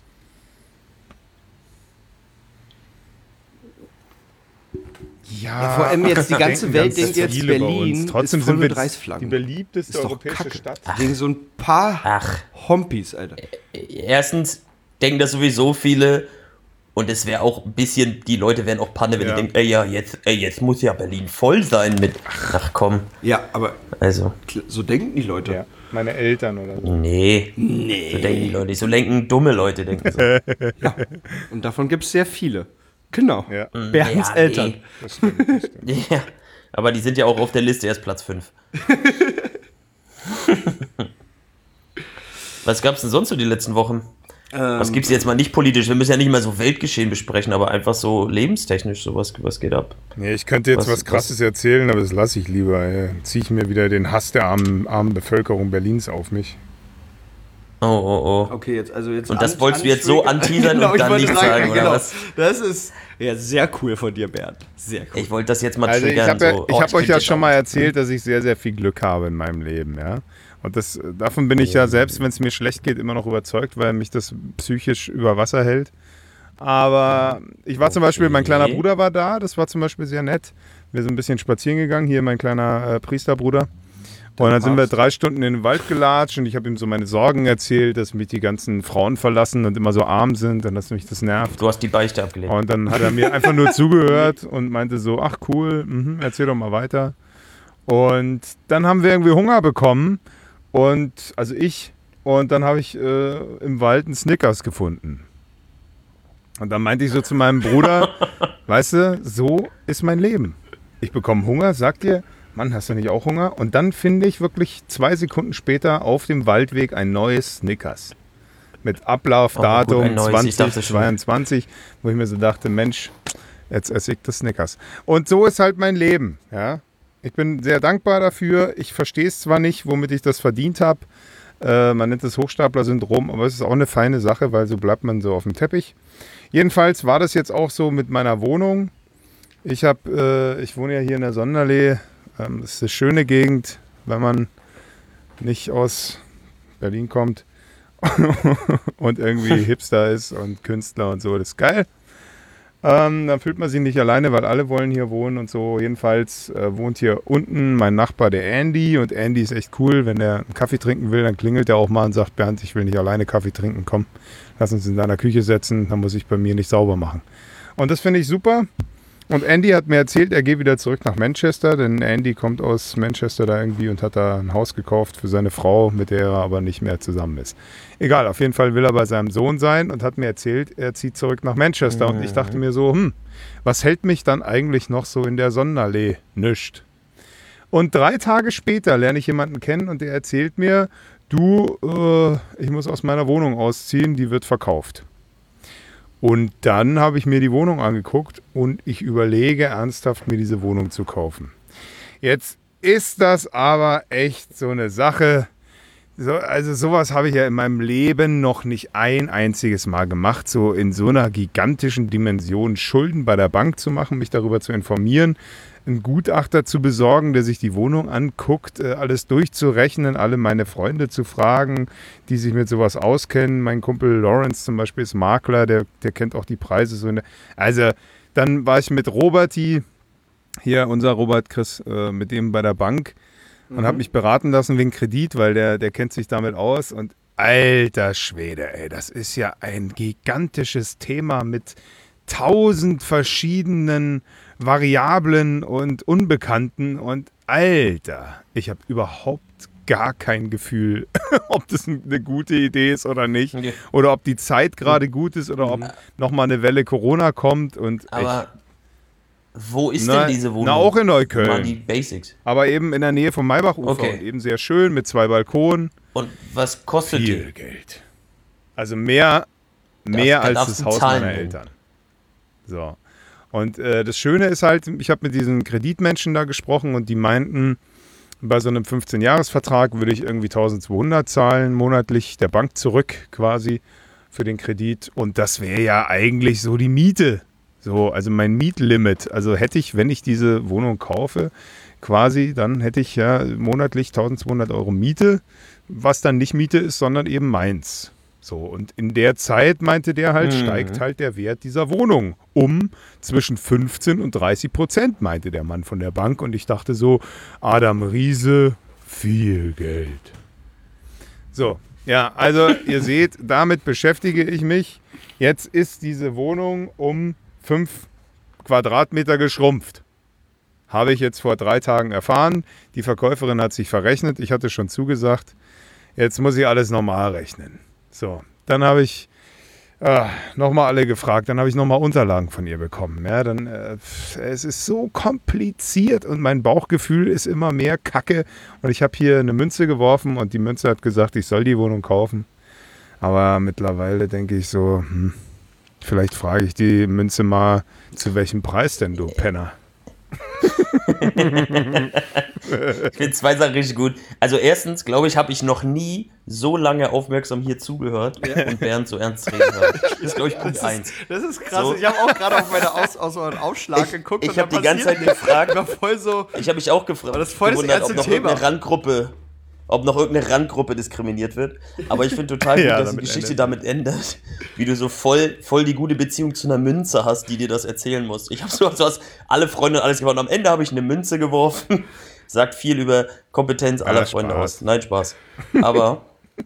Ja, Ja, vor allem jetzt die ganze denken Welt ganz denkt jetzt, viele bei Berlin uns. Trotzdem ist voll sind mit wir Reichsflaggen. die beliebteste Ist doch europäische Kacke. Stadt. Wegen so ein paar Ach, Hompis, Alter. erstens denken das sowieso viele. Und es wäre auch ein bisschen, die Leute wären auch Panne, wenn Ja. die denken, ey, ja, jetzt, ey, jetzt muss ja Berlin voll sein mit. Ach komm. Ja, aber Also, kl- so denken die Leute. Ja, meine Eltern oder so. nee. Nee. So denken die Leute nicht. So denken dumme Leute, denken so. Ja. Und davon gibt es sehr viele. Genau. Ja, Bernds Ja, Eltern. nee. das stimmt. Das stimmt. Ja. Aber die sind ja auch auf der Liste erst Platz fünf. Was gab's denn sonst so die letzten Wochen? Was gibt's jetzt mal nicht politisch? Wir müssen ja nicht mal so Weltgeschehen besprechen, aber einfach so lebenstechnisch, so was, was geht ab? Nee, ich könnte jetzt Was- was, Krasses erzählen, aber das lasse ich lieber. Ziehe ich mir wieder den Hass der armen, armen Bevölkerung Berlins auf mich. Oh, oh, oh. Okay, jetzt, also jetzt Und das an- wolltest du jetzt so antriggern. anteasern und ich dann wollte nicht sagen, oder was? Das ist ja sehr cool von dir, Bernd. Sehr cool. Ich wollte das jetzt mal Also ich triggern. habe ja, so. ich Oh, hab euch könnte ja jetzt schon auch- mal erzählt, dass ich sehr, sehr viel Glück habe in meinem Leben, ja. Und das, davon bin ich ja, selbst wenn es mir schlecht geht, immer noch überzeugt, weil mich das psychisch über Wasser hält. Aber ich war zum Beispiel, mein kleiner Okay. Bruder war da, das war zum Beispiel sehr nett. Wir sind ein bisschen spazieren gegangen, hier mein kleiner äh, Priesterbruder. Und dann sind wir drei Stunden in den Wald gelatscht und ich habe ihm so meine Sorgen erzählt, dass mich die ganzen Frauen verlassen und immer so arm sind und dass mich das nervt. Du hast die Beichte abgelehnt. Und dann hat er mir einfach nur zugehört und meinte so, ach cool, mh, erzähl doch mal weiter. Und dann haben wir irgendwie Hunger bekommen und, also ich, und dann habe ich äh, im Wald einen Snickers gefunden. Und dann meinte ich so zu meinem Bruder, weißt du, so ist mein Leben. Ich bekomme Hunger, sag dir, Mann, hast du nicht auch Hunger? Und dann finde ich wirklich zwei Sekunden später auf dem Waldweg ein neues Snickers. Mit Ablaufdatum oh, zwanzig zweiundzwanzig, wo ich mir so dachte, Mensch, jetzt esse ich das Snickers. Und so ist halt mein Leben. Ja? Ich bin sehr dankbar dafür. Ich verstehe es zwar nicht, womit ich das verdient habe. Äh, man nennt es Hochstapler-Syndrom, aber es ist auch eine feine Sache, weil so bleibt man so auf dem Teppich. Jedenfalls war das jetzt auch so mit meiner Wohnung. Ich, hab, äh, ich wohne ja hier in der Sonderlee. Ähm, das ist eine schöne Gegend, wenn man nicht aus Berlin kommt und irgendwie Hipster ist und Künstler und so. Das ist geil. Ähm, dann fühlt man sich nicht alleine, weil alle wollen hier wohnen und so. Jedenfalls äh, wohnt hier unten mein Nachbar, der Andy. Und Andy ist echt cool. Wenn er einen Kaffee trinken will, dann klingelt er auch mal und sagt, Bernd, ich will nicht alleine Kaffee trinken. Komm, lass uns in deiner Küche setzen. Dann muss ich bei mir nicht sauber machen. Und das finde ich super. Und Andy hat mir erzählt, er geht wieder zurück nach Manchester, denn Andy kommt aus Manchester da irgendwie und hat da ein Haus gekauft für seine Frau, mit der er aber nicht mehr zusammen ist. Egal, auf jeden Fall will er bei seinem Sohn sein und hat mir erzählt, er zieht zurück nach Manchester. Mhm. Und ich dachte mir so, hm, was hält mich dann eigentlich noch so in der Sonderlee? Nischt. Und drei Tage später lerne ich jemanden kennen und der erzählt mir, du, äh, ich muss aus meiner Wohnung ausziehen, die wird verkauft. Und dann habe ich mir die Wohnung angeguckt und ich überlege ernsthaft, mir diese Wohnung zu kaufen. Jetzt ist das aber echt so eine Sache. So, also sowas habe ich ja in meinem Leben noch nicht ein einziges Mal gemacht, so in so einer gigantischen Dimension Schulden bei der Bank zu machen, mich darüber zu informieren, einen Gutachter zu besorgen, der sich die Wohnung anguckt, alles durchzurechnen, alle meine Freunde zu fragen, die sich mit sowas auskennen. Mein Kumpel Lawrence zum Beispiel ist Makler, der, der kennt auch die Preise. So der, also dann war ich mit Roberti, hier unser Robert Chris, äh, mit dem bei der Bank und mhm. habe mich beraten lassen wegen Kredit, weil der, der kennt sich damit aus. Und alter Schwede, ey, das ist ja ein gigantisches Thema mit tausend verschiedenen Variablen und Unbekannten und Alter, ich habe überhaupt gar kein Gefühl, ob das eine gute Idee ist oder nicht. Okay. Oder ob die Zeit gerade gut ist oder ob mhm. nochmal eine Welle Corona kommt. Und aber ich, wo ist na, denn diese Wohnung? Na, auch in Neukölln. Mal die Basics. Aber eben in der Nähe vom Maybachufer. Okay. Und eben sehr schön mit zwei Balkonen. Und was kostet Viel die? Geld. Also mehr, mehr Darf, als das Haus Zahlen meiner nennen. Eltern. So. Und äh, das Schöne ist halt, ich habe mit diesen Kreditmenschen da gesprochen und die meinten, bei so einem fünfzehn-Jahres-Vertrag würde ich irgendwie eintausendzweihundert zahlen monatlich der Bank zurück quasi für den Kredit. Und das wäre ja eigentlich so die Miete. So, also mein Mietlimit. Also hätte ich, wenn ich diese Wohnung kaufe, quasi, dann hätte ich ja monatlich eintausendzweihundert Euro Miete, was dann nicht Miete ist, sondern eben meins. So, und in der Zeit, meinte der halt, mhm. steigt halt der Wert dieser Wohnung um zwischen fünfzehn und dreißig Prozent, meinte der Mann von der Bank. Und ich dachte so, Adam Riese, viel Geld. So, ja, also ihr seht, damit beschäftige ich mich. Jetzt ist diese Wohnung um fünf Quadratmeter geschrumpft. Habe ich jetzt vor drei Tagen erfahren. Die Verkäuferin hat sich verrechnet. Ich hatte schon zugesagt. Jetzt muss ich alles normal rechnen. So, dann habe ich äh, nochmal alle gefragt, dann habe ich nochmal Unterlagen von ihr bekommen. Ja, dann, äh, es ist so kompliziert und mein Bauchgefühl ist immer mehr Kacke. Und ich habe hier eine Münze geworfen und die Münze hat gesagt, ich soll die Wohnung kaufen. Aber mittlerweile denke ich so, hm, vielleicht frage ich die Münze mal, zu welchem Preis denn, du Penner? Ich finde zwei Sachen richtig gut. Also erstens, glaube ich, habe ich noch nie so lange aufmerksam hier zugehört ja. und Bernd so ernst reden hört. Das ist, glaube ich, Punkt eins. Das ist krass. So. Ich habe auch gerade auf meine Aus, aus so einen Ausschlag ich, geguckt. Ich, und ich habe die ganze Zeit gefragt. War voll so, ich habe mich auch gefragt, das ist voll das gewundert, ernste ob noch Thema. irgendeine Randgruppe, ob noch irgendeine Randgruppe diskriminiert wird. Aber ich finde total gut, ja, dass die Geschichte endet. damit endet, wie du so voll, voll die gute Beziehung zu einer Münze hast, die dir das erzählen muss. Ich habe so, so was, alle Freunde und alles gemacht. Und am Ende habe ich eine Münze geworfen. sagt viel über Kompetenz aller Ja, Freunde Spaß. aus. Nein, Spaß. Aber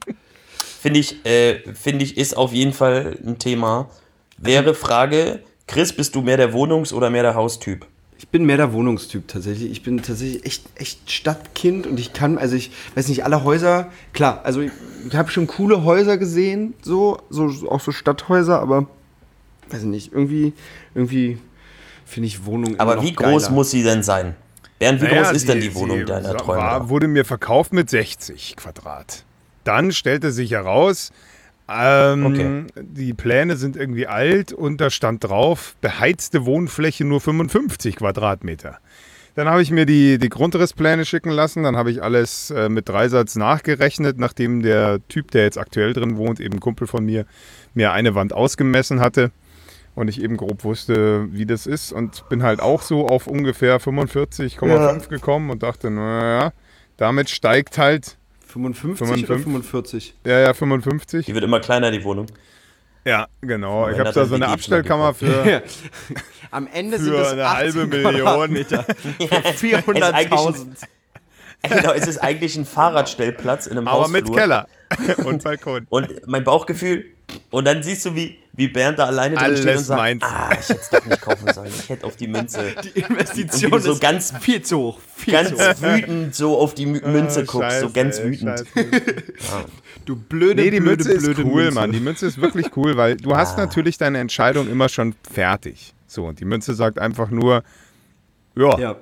finde ich, äh, finde ich, ist auf jeden Fall ein Thema. Wäre Frage, Chris, bist du mehr der Wohnungs- oder mehr der Haustyp? Ich bin mehr der Wohnungstyp tatsächlich. Ich bin tatsächlich echt, echt Stadtkind und ich kann, also ich weiß nicht, alle Häuser, klar, also ich, ich habe schon coole Häuser gesehen, so, so, auch so Stadthäuser, aber weiß ich nicht, irgendwie, irgendwie finde ich Wohnung immer Aber noch wie groß geiler. muss sie denn sein? Bernd, wie Naja, groß ist denn sie- die Wohnung sie deiner war- Träume? War, wurde mir verkauft mit sechzig Quadrat. Dann stellte sich heraus, ähm, Okay. die Pläne sind irgendwie alt und da stand drauf, beheizte Wohnfläche nur fünfundfünfzig Quadratmeter. Dann habe ich mir die, die Grundrisspläne schicken lassen, dann habe ich alles äh, mit Dreisatz nachgerechnet, nachdem der Typ, der jetzt aktuell drin wohnt, eben ein Kumpel von mir, mir eine Wand ausgemessen hatte und ich eben grob wusste, wie das ist und bin halt auch so auf ungefähr fünfundvierzig Komma fünf gekommen und dachte, naja, damit steigt halt, fünfundfünfzig oder fünfundfünfzig? fünfundvierzig? ja, ja, fünfundfünfzig. Die wird immer kleiner, die Wohnung. Ja, genau. Wenn Ich habe das da ein so eine W G-Zimmer Abstellkammer für, Am Ende sind für es eine achtzehn halbe Million. Quadratmeter. Für vierhunderttausend. Genau, es ist eigentlich ein Fahrradstellplatz in einem Aber Hausflur. mit Keller und Balkon. Und mein Bauchgefühl, und dann siehst du, wie, wie Bernd da alleine drin steht Alles und sagt, meins. ah, ich hätte es doch nicht kaufen sollen, ich hätte auf die Münze, Die Investition Irgendwie so ist ganz- viel zu hoch. Viel ganz zu hoch. wütend so auf die Mü- Münze guckst, so Scheiße, ganz ey, wütend. scheiße. Du blöde, Nee, die blöde, Münze blöde ist cool, Münze. Mann. Die Münze ist wirklich cool, weil du hast natürlich deine Entscheidung immer schon fertig. So, und die Münze sagt einfach nur, ja, Ja,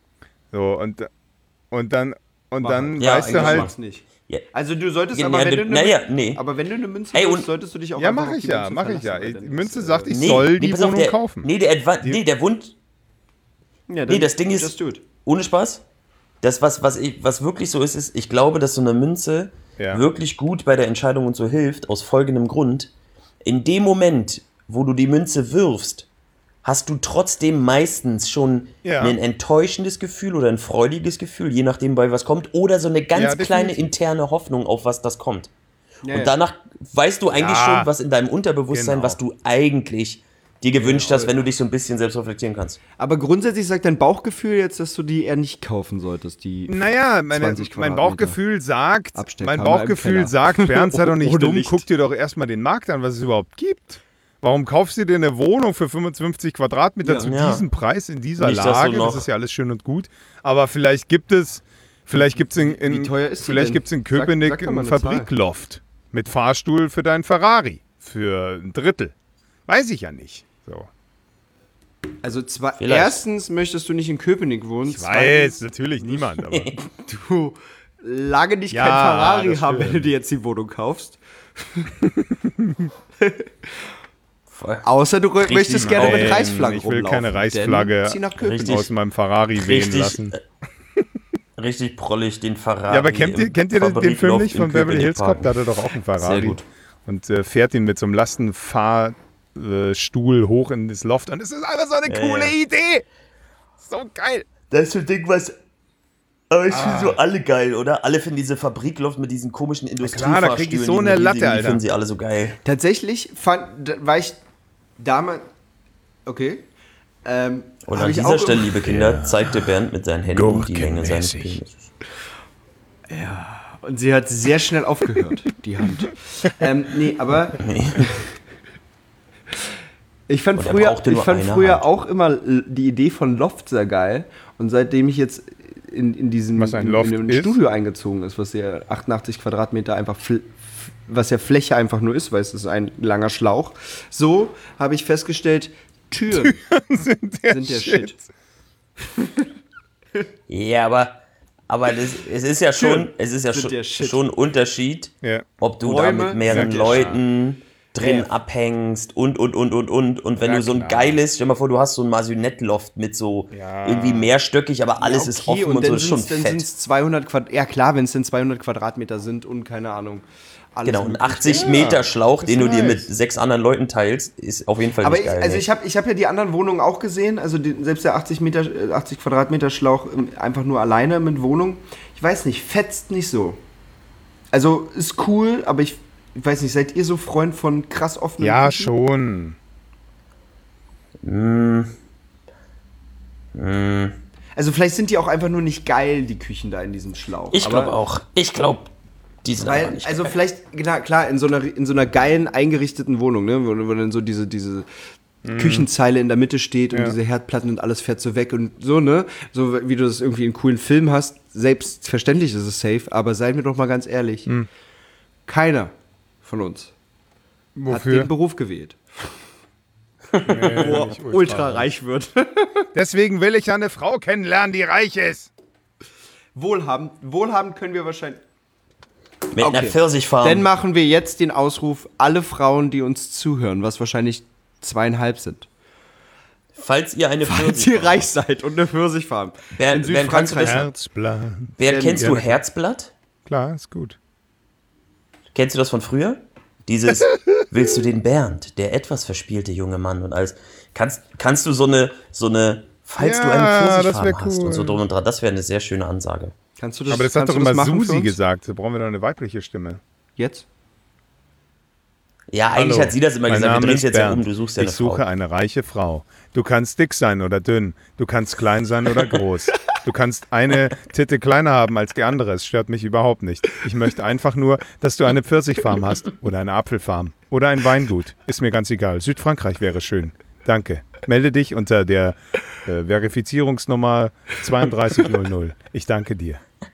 so, und, und dann, und Mach dann halt. Ja, weißt du eigentlich halt, mach's nicht. Ja. Also du solltest Ja, aber, ja, wenn du- du eine, naja, nee. aber wenn du eine Münze Ey, hast, und- solltest du dich auch ja, einfach mach auf ich die ja, Münze mach ich ja. verlassen, weil Die dann Münze ist, sagt, äh, ich soll die pass auf, Wohnung der, kaufen. Nee, der, Adva nee, der Wund, ja, dann nee, das Ding ist, just do it. ohne Spaß, das, was, was, ich, was wirklich so ist, ist, ich glaube, dass so eine Münze Ja. wirklich gut bei der Entscheidung und so hilft, aus folgendem Grund. In dem Moment, wo du die Münze wirfst, hast du trotzdem meistens schon Ja. ein enttäuschendes Gefühl oder ein freudiges Gefühl, je nachdem, bei was kommt, oder so eine ganz Ja, kleine definitiv. interne Hoffnung, auf was das kommt. Ja, Und ja. danach weißt du eigentlich Ja. schon, was in deinem Unterbewusstsein, Genau. was du eigentlich dir gewünscht hast, wenn du dich so ein bisschen selbst reflektieren kannst. Aber grundsätzlich sagt dein Bauchgefühl jetzt, dass du die eher nicht kaufen solltest, die Naja, meine, zwanzig mein Quadratmeter. Bauchgefühl sagt, Abstellkammer mein im Bauchgefühl Keller. sagt, Bernd, sei doch nicht Ohne dumm, Licht. guck dir doch erstmal den Markt an, was es überhaupt gibt. Warum kaufst du dir eine Wohnung für fünfundfünfzig Quadratmeter Ja. zu Ja. diesem Preis in dieser Nicht, dass du Lage? noch- Das ist ja alles schön und gut. Aber vielleicht gibt es, vielleicht gibt es in, in, Wie teuer ist die vielleicht denn? gibt's in Sag- Köpenick sag doch mal ein eine Zahl. Fabrikloft mit Fahrstuhl für deinen Ferrari für ein Drittel. Weiß ich ja nicht. So. Also zwar, Vielleicht. erstens möchtest du nicht in Köpenick wohnen. Ich weiß, natürlich niemand, aber Du lange nicht Ja, kein Ferrari das haben, wenn stimmt. du dir jetzt die Wohnung kaufst. Voll. Außer du Richtig möchtest gerne mit nein, Reichsflaggen ich will rumlaufen. keine Reichsflagge Dann zieh nach Köpenick. Richtig. aus meinem Ferrari wehen Richtig, lassen. äh, richtig prollig den Ferrari. Ja, aber kennt ihr, im kennt ihr den, den Film Fabrikloft nicht in von Beverly Köpenick Hills Cop? parken. Da hat er doch auch einen Ferrari. Sehr gut. Und äh, fährt ihn mit so einem Lastenfahrstuhl hoch in das Loft. Und es ist einfach so eine Ja, coole ja. Idee. So geil. Das ist so ein Ding, was. Aber ich finde so alle geil, oder? Alle finden diese Fabrikloft mit diesen komischen klar, da krieg ich Industriefahrstühlen. so diesen eine Latte, riesigen, die Alter. finden sie alle so geil. Tatsächlich fand, da- war ich damals. Okay. Ähm, Und hab an ich dieser auch Stelle, immer- liebe Kinder, zeigte Bernd mit seinen Händen die Länge seines Gurkenmäßig. Penises. Und sie hat sehr schnell aufgehört, die Hand. Ähm, nee, aber Nee. ich fand Und er früher, brauchte ich nur fand eine früher Hand. auch immer l- die Idee von Loft sehr geil. Und seitdem ich jetzt in, in diesem Was ein in, Loft in dem ist? Studio eingezogen ist, was ja achtundachtzig Quadratmeter einfach, fl- f- was ja Fläche einfach nur ist, weil es ist ein langer Schlauch, so habe ich festgestellt, Türen sind der, sind der Shit. Shit. Ja, aber, aber das, es ist ja schon, es ist ja Sind schon, der Shit. schon ein Unterschied, Ja. ob du da Räume mit mehreren sind der Leuten drin Ja. abhängst und, und, und, und, und. Und wenn Ja, du so ein klar. geiles, stell dir mal vor, du hast so ein Masionette-Loft mit so Ja. irgendwie mehrstöckig, aber alles Ja, ist okay, offen und, so, dann ist schon sind's- dann fett. sind's zweihundert Quadratmeter. Ja klar, wenn es denn zweihundert Quadratmeter sind und keine Ahnung. Alles Genau, ein mögliche. achtzig Ja, Meter Schlauch, ist den du dir mit nice. sechs anderen Leuten teilst, ist auf jeden Fall Aber nicht ich, geil. also nee. ich habe ich hab ja die anderen Wohnungen auch gesehen, also die, selbst der achtzig Meter, äh, achtzig Quadratmeter Schlauch ähm, einfach nur alleine mit Wohnung. Ich weiß nicht, fetzt nicht so. Also ist cool, aber ich, ich weiß nicht, seid ihr so Freund von krass offenen Ja, Küchen? schon. Mm. Mm. Also vielleicht sind die auch einfach nur nicht geil, die Küchen da in diesem Schlauch. Ich glaube auch. Ich glaube, die sind aber Weil, nicht also geil. vielleicht, klar, klar in, so einer, in so einer geilen, eingerichteten Wohnung, ne, wo, wo dann so diese, diese mm. Küchenzeile in der Mitte steht und ja. diese Herdplatten und alles fährt so weg und so, ne? So wie du das irgendwie in coolen Filmen hast. Selbstverständlich ist es safe, aber seien wir doch mal ganz ehrlich. Mm. Keiner von uns Wofür? hat den Beruf gewählt. Nee, Wo nicht er ultra reich wird. Deswegen will ich ja eine Frau kennenlernen, die reich ist. Wohlhabend, wohlhabend können wir wahrscheinlich. Mit okay. einer Pfirsichfarm. Dann machen wir jetzt den Ausruf, alle Frauen, die uns zuhören, was wahrscheinlich zweieinhalb sind. Falls ihr eine Falls ihr Pfirsichfarm reich seid und eine Pfirsichfarm. Bernd, in Bernd, kannst du das- Südfrankreich. Herzblatt. Bernd, kennst du Ja. Herzblatt? Klar, ist gut. Kennst du das von früher? Dieses, willst du den Bernd, der etwas verspielte junge Mann und alles. Kannst, kannst du so eine, so eine, falls Ja, du einen das Pfirsichfarm wär hast cool. und so drum und dran, das wäre eine sehr schöne Ansage. Kannst du das, Aber das hat kannst doch du das immer machen für Susi uns? gesagt. Da brauchen wir doch eine weibliche Stimme. Jetzt? Ja, eigentlich Hallo, hat sie das immer mein gesagt. Wir Name drehen ist es jetzt ja Bernd. um, du suchst ja eine Ich suche Frau. eine reiche Frau. Du kannst dick sein oder dünn. Du kannst klein sein oder groß. Du kannst eine Titte kleiner haben als die andere. Es stört mich überhaupt nicht. Ich möchte einfach nur, dass du eine Pfirsichfarm hast oder eine Apfelfarm oder ein Weingut. Ist mir ganz egal. Südfrankreich wäre schön. Danke. Melde dich unter der äh, Verifizierungsnummer zweiunddreißig null null. Ich danke dir.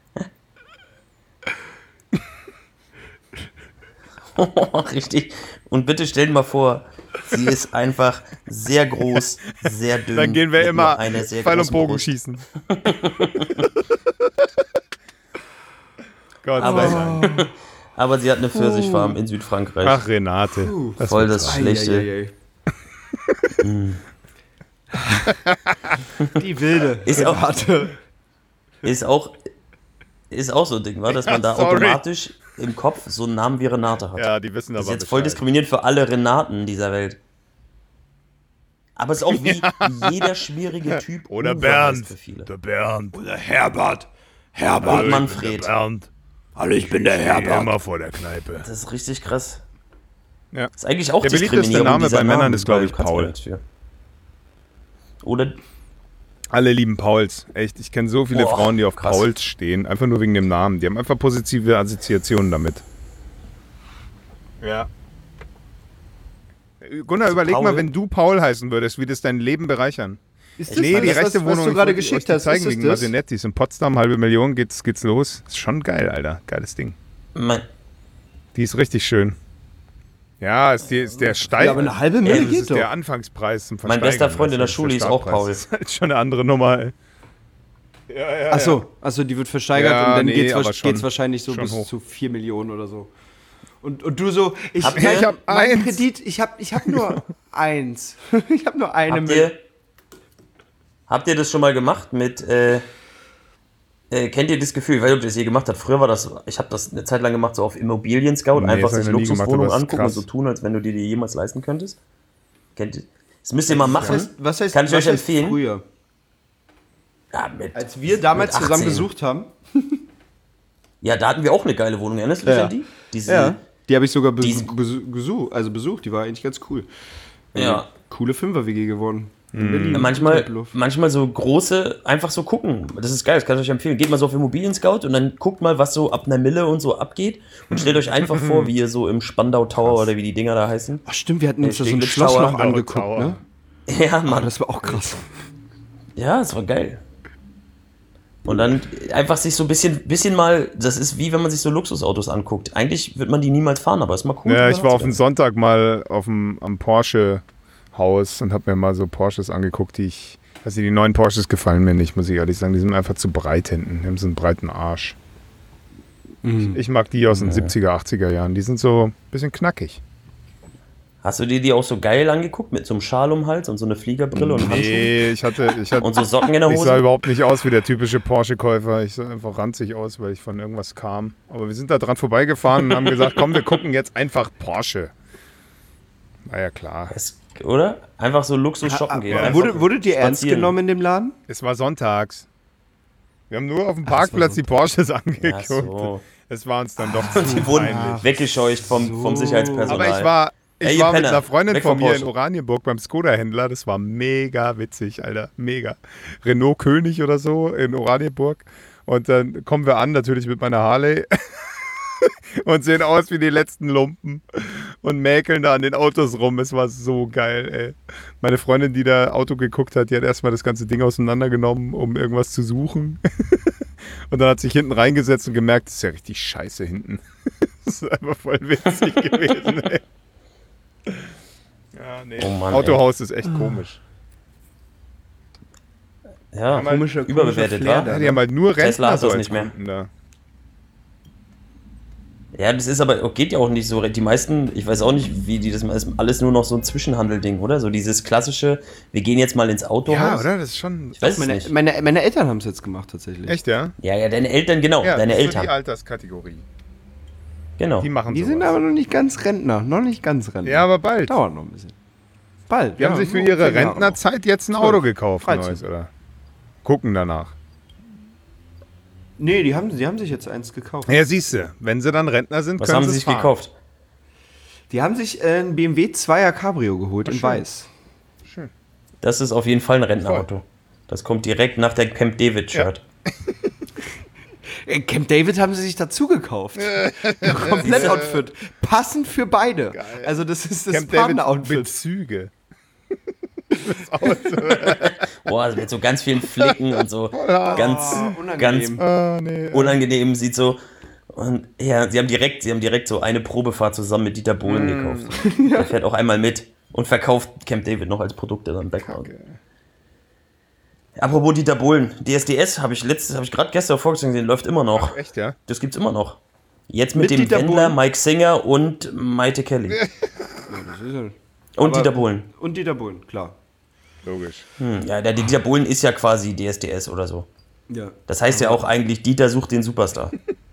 Richtig. Und bitte stell dir mal vor, sie ist einfach sehr groß, sehr dünn. Dann gehen wir mit immer nur einer sehr Pfeil und großen Bogen Brust. schießen. Gott sei Dank. Aber, aber sie hat eine Pfirsichfarm in Südfrankreich. Ach, Renate. Das Voll wird's das sein. Schlechte. Ei, ei, ei. Die wilde. Ist auch- Renate. Ist auch, ist auch so ein Ding, wa? dass man da sorry. automatisch im Kopf so einen Namen wie Renate hat. Ja, die wissen das aber ist jetzt voll Bescheid. diskriminierend für alle Renaten dieser Welt. Aber es ist auch wie jeder schwierige Typ. Oder Uwe Bernd. heißt für viele. Der Bernd. Oder Herbert. Und Herbert. Der Manfred. Bernd. Hallo, ich bin der Stehe Herbert. immer vor der Kneipe. Das ist richtig krass. Ja. Das ist eigentlich auch Der beliebteste Diskriminierung. Name dieser bei Männern Namen, ist, glaub weil ich, du kannst Paul. ja nichts für. Oder Alle lieben Pauls. Echt, ich kenne so viele Boah, Frauen, die auf krass. Pauls stehen. Einfach nur wegen dem Namen. Die haben einfach positive Assoziationen damit. Ja. Gunnar, überleg Paul? mal, wenn du Paul heißen würdest, wie das dein Leben bereichern. Ist das Nee, die das, rechte was, Wohnung, was du ich gerade wollte geschickt euch die hast? zeigen Ist das wegen das? Masinettis. In Potsdam, halbe Million, geht's, geht's los. Ist schon geil, Alter. Geiles Ding. mein, Die ist richtig schön. Ja, ist, die, ist der Steig. Ja, aber eine halbe Mille das geht ist doch. der Anfangspreis zum Mein Versteigern. bester Freund in der Das ist Schule ist auch Startpreis. Paul. Das ist halt schon eine andere Nummer, ey. Ja, ja, Achso, also die wird versteigert Ja, und dann nee, geht's, aber wa- schon- geht's wahrscheinlich so schon bis hoch. zu vier Millionen oder so. Und, und du so, ich, Habt ihr- Ich hab mein eins. Kredit, ich hab, ich hab nur eins. Ich hab nur eine habt, Mille. ihr, habt ihr das schon mal gemacht mit, äh, äh, kennt ihr das Gefühl, ich weiß nicht, ob ihr das je gemacht habt, früher war das, ich habe das eine Zeit lang gemacht, so auf Immobilien Scout, Nee, einfach das hab ich sich noch nie gemacht, Luxuswohnungen aber das ist angucken und krass. so tun, als wenn du dir die jemals leisten könntest. Kennt ihr? Das müsst ihr mal machen. Was heißt, was heißt, Kann ich was euch heißt empfehlen? früher? Ja, mit, Als wir damals mit zusammen achtzehn. gesucht haben. Ja, da hatten wir auch eine geile Wohnung, erinnerst du dich Ja. an die? Diese, Ja. Die habe ich sogar Diesen- besu besu gesucht, also besucht, die war eigentlich ganz cool. Ja. Coole Fünfer-W G geworden. Mhm. In Berlin. Manchmal, Tempelhof. manchmal so große, einfach so gucken. Das ist geil, das kann ich euch empfehlen. Geht mal so auf Immobilien Scout und dann guckt mal, was so ab einer Mille und so abgeht. Und stellt euch einfach vor, wie ihr so im Spandau Tower oder wie die Dinger da heißen. Ach stimmt, wir hatten uns da so ein Steglitz Schloss Tower. noch angeguckt, Tower. ne? Ja, Ah, Mann. das war auch krass. Ja, das war geil. Und dann einfach sich so ein bisschen, bisschen mal, das ist wie wenn man sich so Luxusautos anguckt. Eigentlich wird man die niemals fahren, aber ist mal cool. Ja, drüber ich war auf dem nachzudenken. Sonntag mal auf dem, am Porsche-Haus und habe mir mal so Porsches angeguckt, die ich. Also die neuen Porsches gefallen mir nicht, muss ich ehrlich sagen. Die sind einfach zu breit hinten. Die haben so einen breiten Arsch. Ich mag die aus den siebziger, achtziger Jahren. Die sind so ein bisschen knackig. Hast du dir die auch so geil angeguckt mit so einem Schal um den Hals und so eine Fliegerbrille und Handschuhe? Nee, ich hatte. Ich, hatte, Und so Socken in der ich sah Hose? überhaupt nicht aus wie der typische Porsche-Käufer. Ich sah einfach ranzig aus, weil ich von irgendwas kam. Aber wir sind da dran vorbeigefahren und haben gesagt, komm, wir gucken jetzt einfach Porsche. War ja klar. Es, oder? Einfach so Luxus shoppen gehen. Einfach Wurde, wurdet ihr ernst spazieren. genommen in dem Laden? Es war sonntags. Wir haben nur auf dem Parkplatz die Porsches angeguckt. Ach so. Es war uns dann doch zu Die wurden peinlich. weggescheucht vom, vom Sicherheitspersonal. Aber ich war, Ich Ey, war Penner, mit einer Freundin weg von vom mir in Porsche. Oranienburg beim Skoda-Händler. Das war mega witzig, Alter. Mega. Renault König oder so in Oranienburg. Und dann kommen wir an, natürlich mit meiner Harley. Und sehen aus wie die letzten Lumpen. Und mäkeln da an den Autos rum. Es war so geil, ey. Meine Freundin, die da Auto geguckt hat, die hat erstmal das ganze Ding auseinandergenommen, um irgendwas zu suchen. Und dann hat sich hinten reingesetzt und gemerkt, das ist ja richtig scheiße hinten. Das ist einfach voll witzig gewesen, ey. Ja, nee. Oh Mann, Autohaus ist echt komisch. Ja, Komische- überbewertet, komische Flair wa? da. Ja, die haben halt nur Tesla Rentner hat so das als nicht mehr. Kunden da. Ja, das ist aber, geht ja auch nicht so. Die meisten, ich weiß auch nicht, wie die das machen, ist alles nur noch so ein Zwischenhandelding, oder? So dieses klassische, wir gehen jetzt mal ins Autohaus. Ja, oder? Das ist schon... Ich weiß es Meine, nicht. meine, meine Eltern haben es jetzt gemacht, tatsächlich. Echt, ja? Ja, ja, deine Eltern, genau, Ja, deine das ist so Eltern. die Alterskategorie. Genau. Die machen Die sowas. sind aber noch nicht ganz Rentner. Noch nicht ganz Rentner. Ja, aber bald. Dauert noch ein bisschen. Bald. Die haben sich für ihre Rentnerzeit jetzt ein Zwölf. Auto gekauft, dreizehn. neues, oder? Gucken danach. Nee, die haben, die haben sich jetzt eins gekauft. Ja, siehst du, wenn sie dann Rentner sind, Was können haben sie sie es sich fahren. gekauft? Die haben sich äh, ein B M W Zweier Cabrio geholt in schön. weiß. Schön. Das ist auf jeden Fall ein Rentnerauto. Das kommt direkt nach der Camp David-Shirt. Äh, Camp David haben sie sich dazu gekauft. Komplett Outfit. Passend für beide. Also das ist das Camp David Partner-Outfit. Bezüge. Boah, mit so ganz vielen Flicken und so ganz, ganz unangenehm. Ah, nee. unangenehm sieht so. Und ja, sie haben direkt, sie haben direkt so eine Probefahrt zusammen mit Dieter Bohlen gekauft. Der fährt auch einmal mit und verkauft Camp David noch als Produkte dann Background. Apropos Dieter Bohlen, D S D S habe ich letztes, habe ich gerade gestern vorgestellt gesehen, läuft immer noch. Echt, ja? Das gibt's immer noch. Jetzt mit, Mit dem Dieter Wendler, Bohlen? Mike Singer und Maite Kelly. Das ist ja- Und Aber- Dieter Bohlen. Und Dieter Bohlen, klar. Logisch. Hm, ja, der Dieter Bohlen ist ja quasi D S D S oder so. Ja. Das heißt ja auch eigentlich, Dieter sucht den Superstar.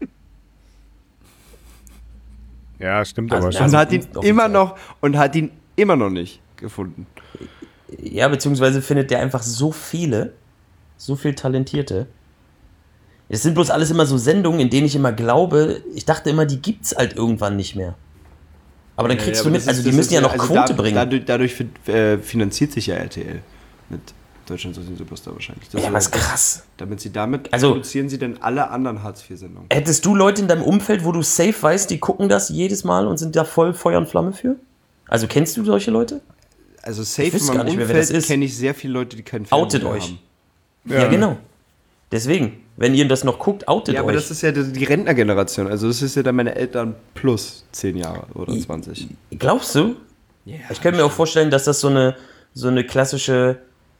Ja, stimmt Also, aber ja, schon. Und Also hat ihn offiziell. immer noch und hat ihn immer noch nicht gefunden. Ja, beziehungsweise findet der einfach so viele, so viel Talentierte. Es sind bloß alles immer so Sendungen, in denen ich immer glaube, ich dachte immer, die gibt's halt irgendwann nicht mehr. Aber dann kriegst Ja, du aber mit, das also ist- die das müssen ist ja noch also Quote da, bringen. Dadurch, dadurch fi- äh, finanziert sich ja R T L mit Deutschland sucht den Superstar wahrscheinlich. Das Ja, ist- was krass. Damit sie damit Also- produzieren sie dann alle anderen Hartz vier Sendungen. Hättest du Leute in deinem Umfeld, wo du safe weißt, die gucken das jedes Mal und sind da voll Feuer und Flamme für? Also kennst du solche Leute? Also safe Ich wüsste in gar meinem nicht mehr, wer Umfeld das ist. kenne ich sehr viele Leute, die keinen Outet Fernseher euch. haben. Ja, genau. Deswegen, wenn ihr das noch guckt, outet Ja, aber euch. das ist ja die die Rentnergeneration. Also das ist ja dann meine Eltern plus zehn Jahre oder zwanzig. Glaubst du? Ich könnte mir auch vorstellen, dass das so eine, so eine klassische.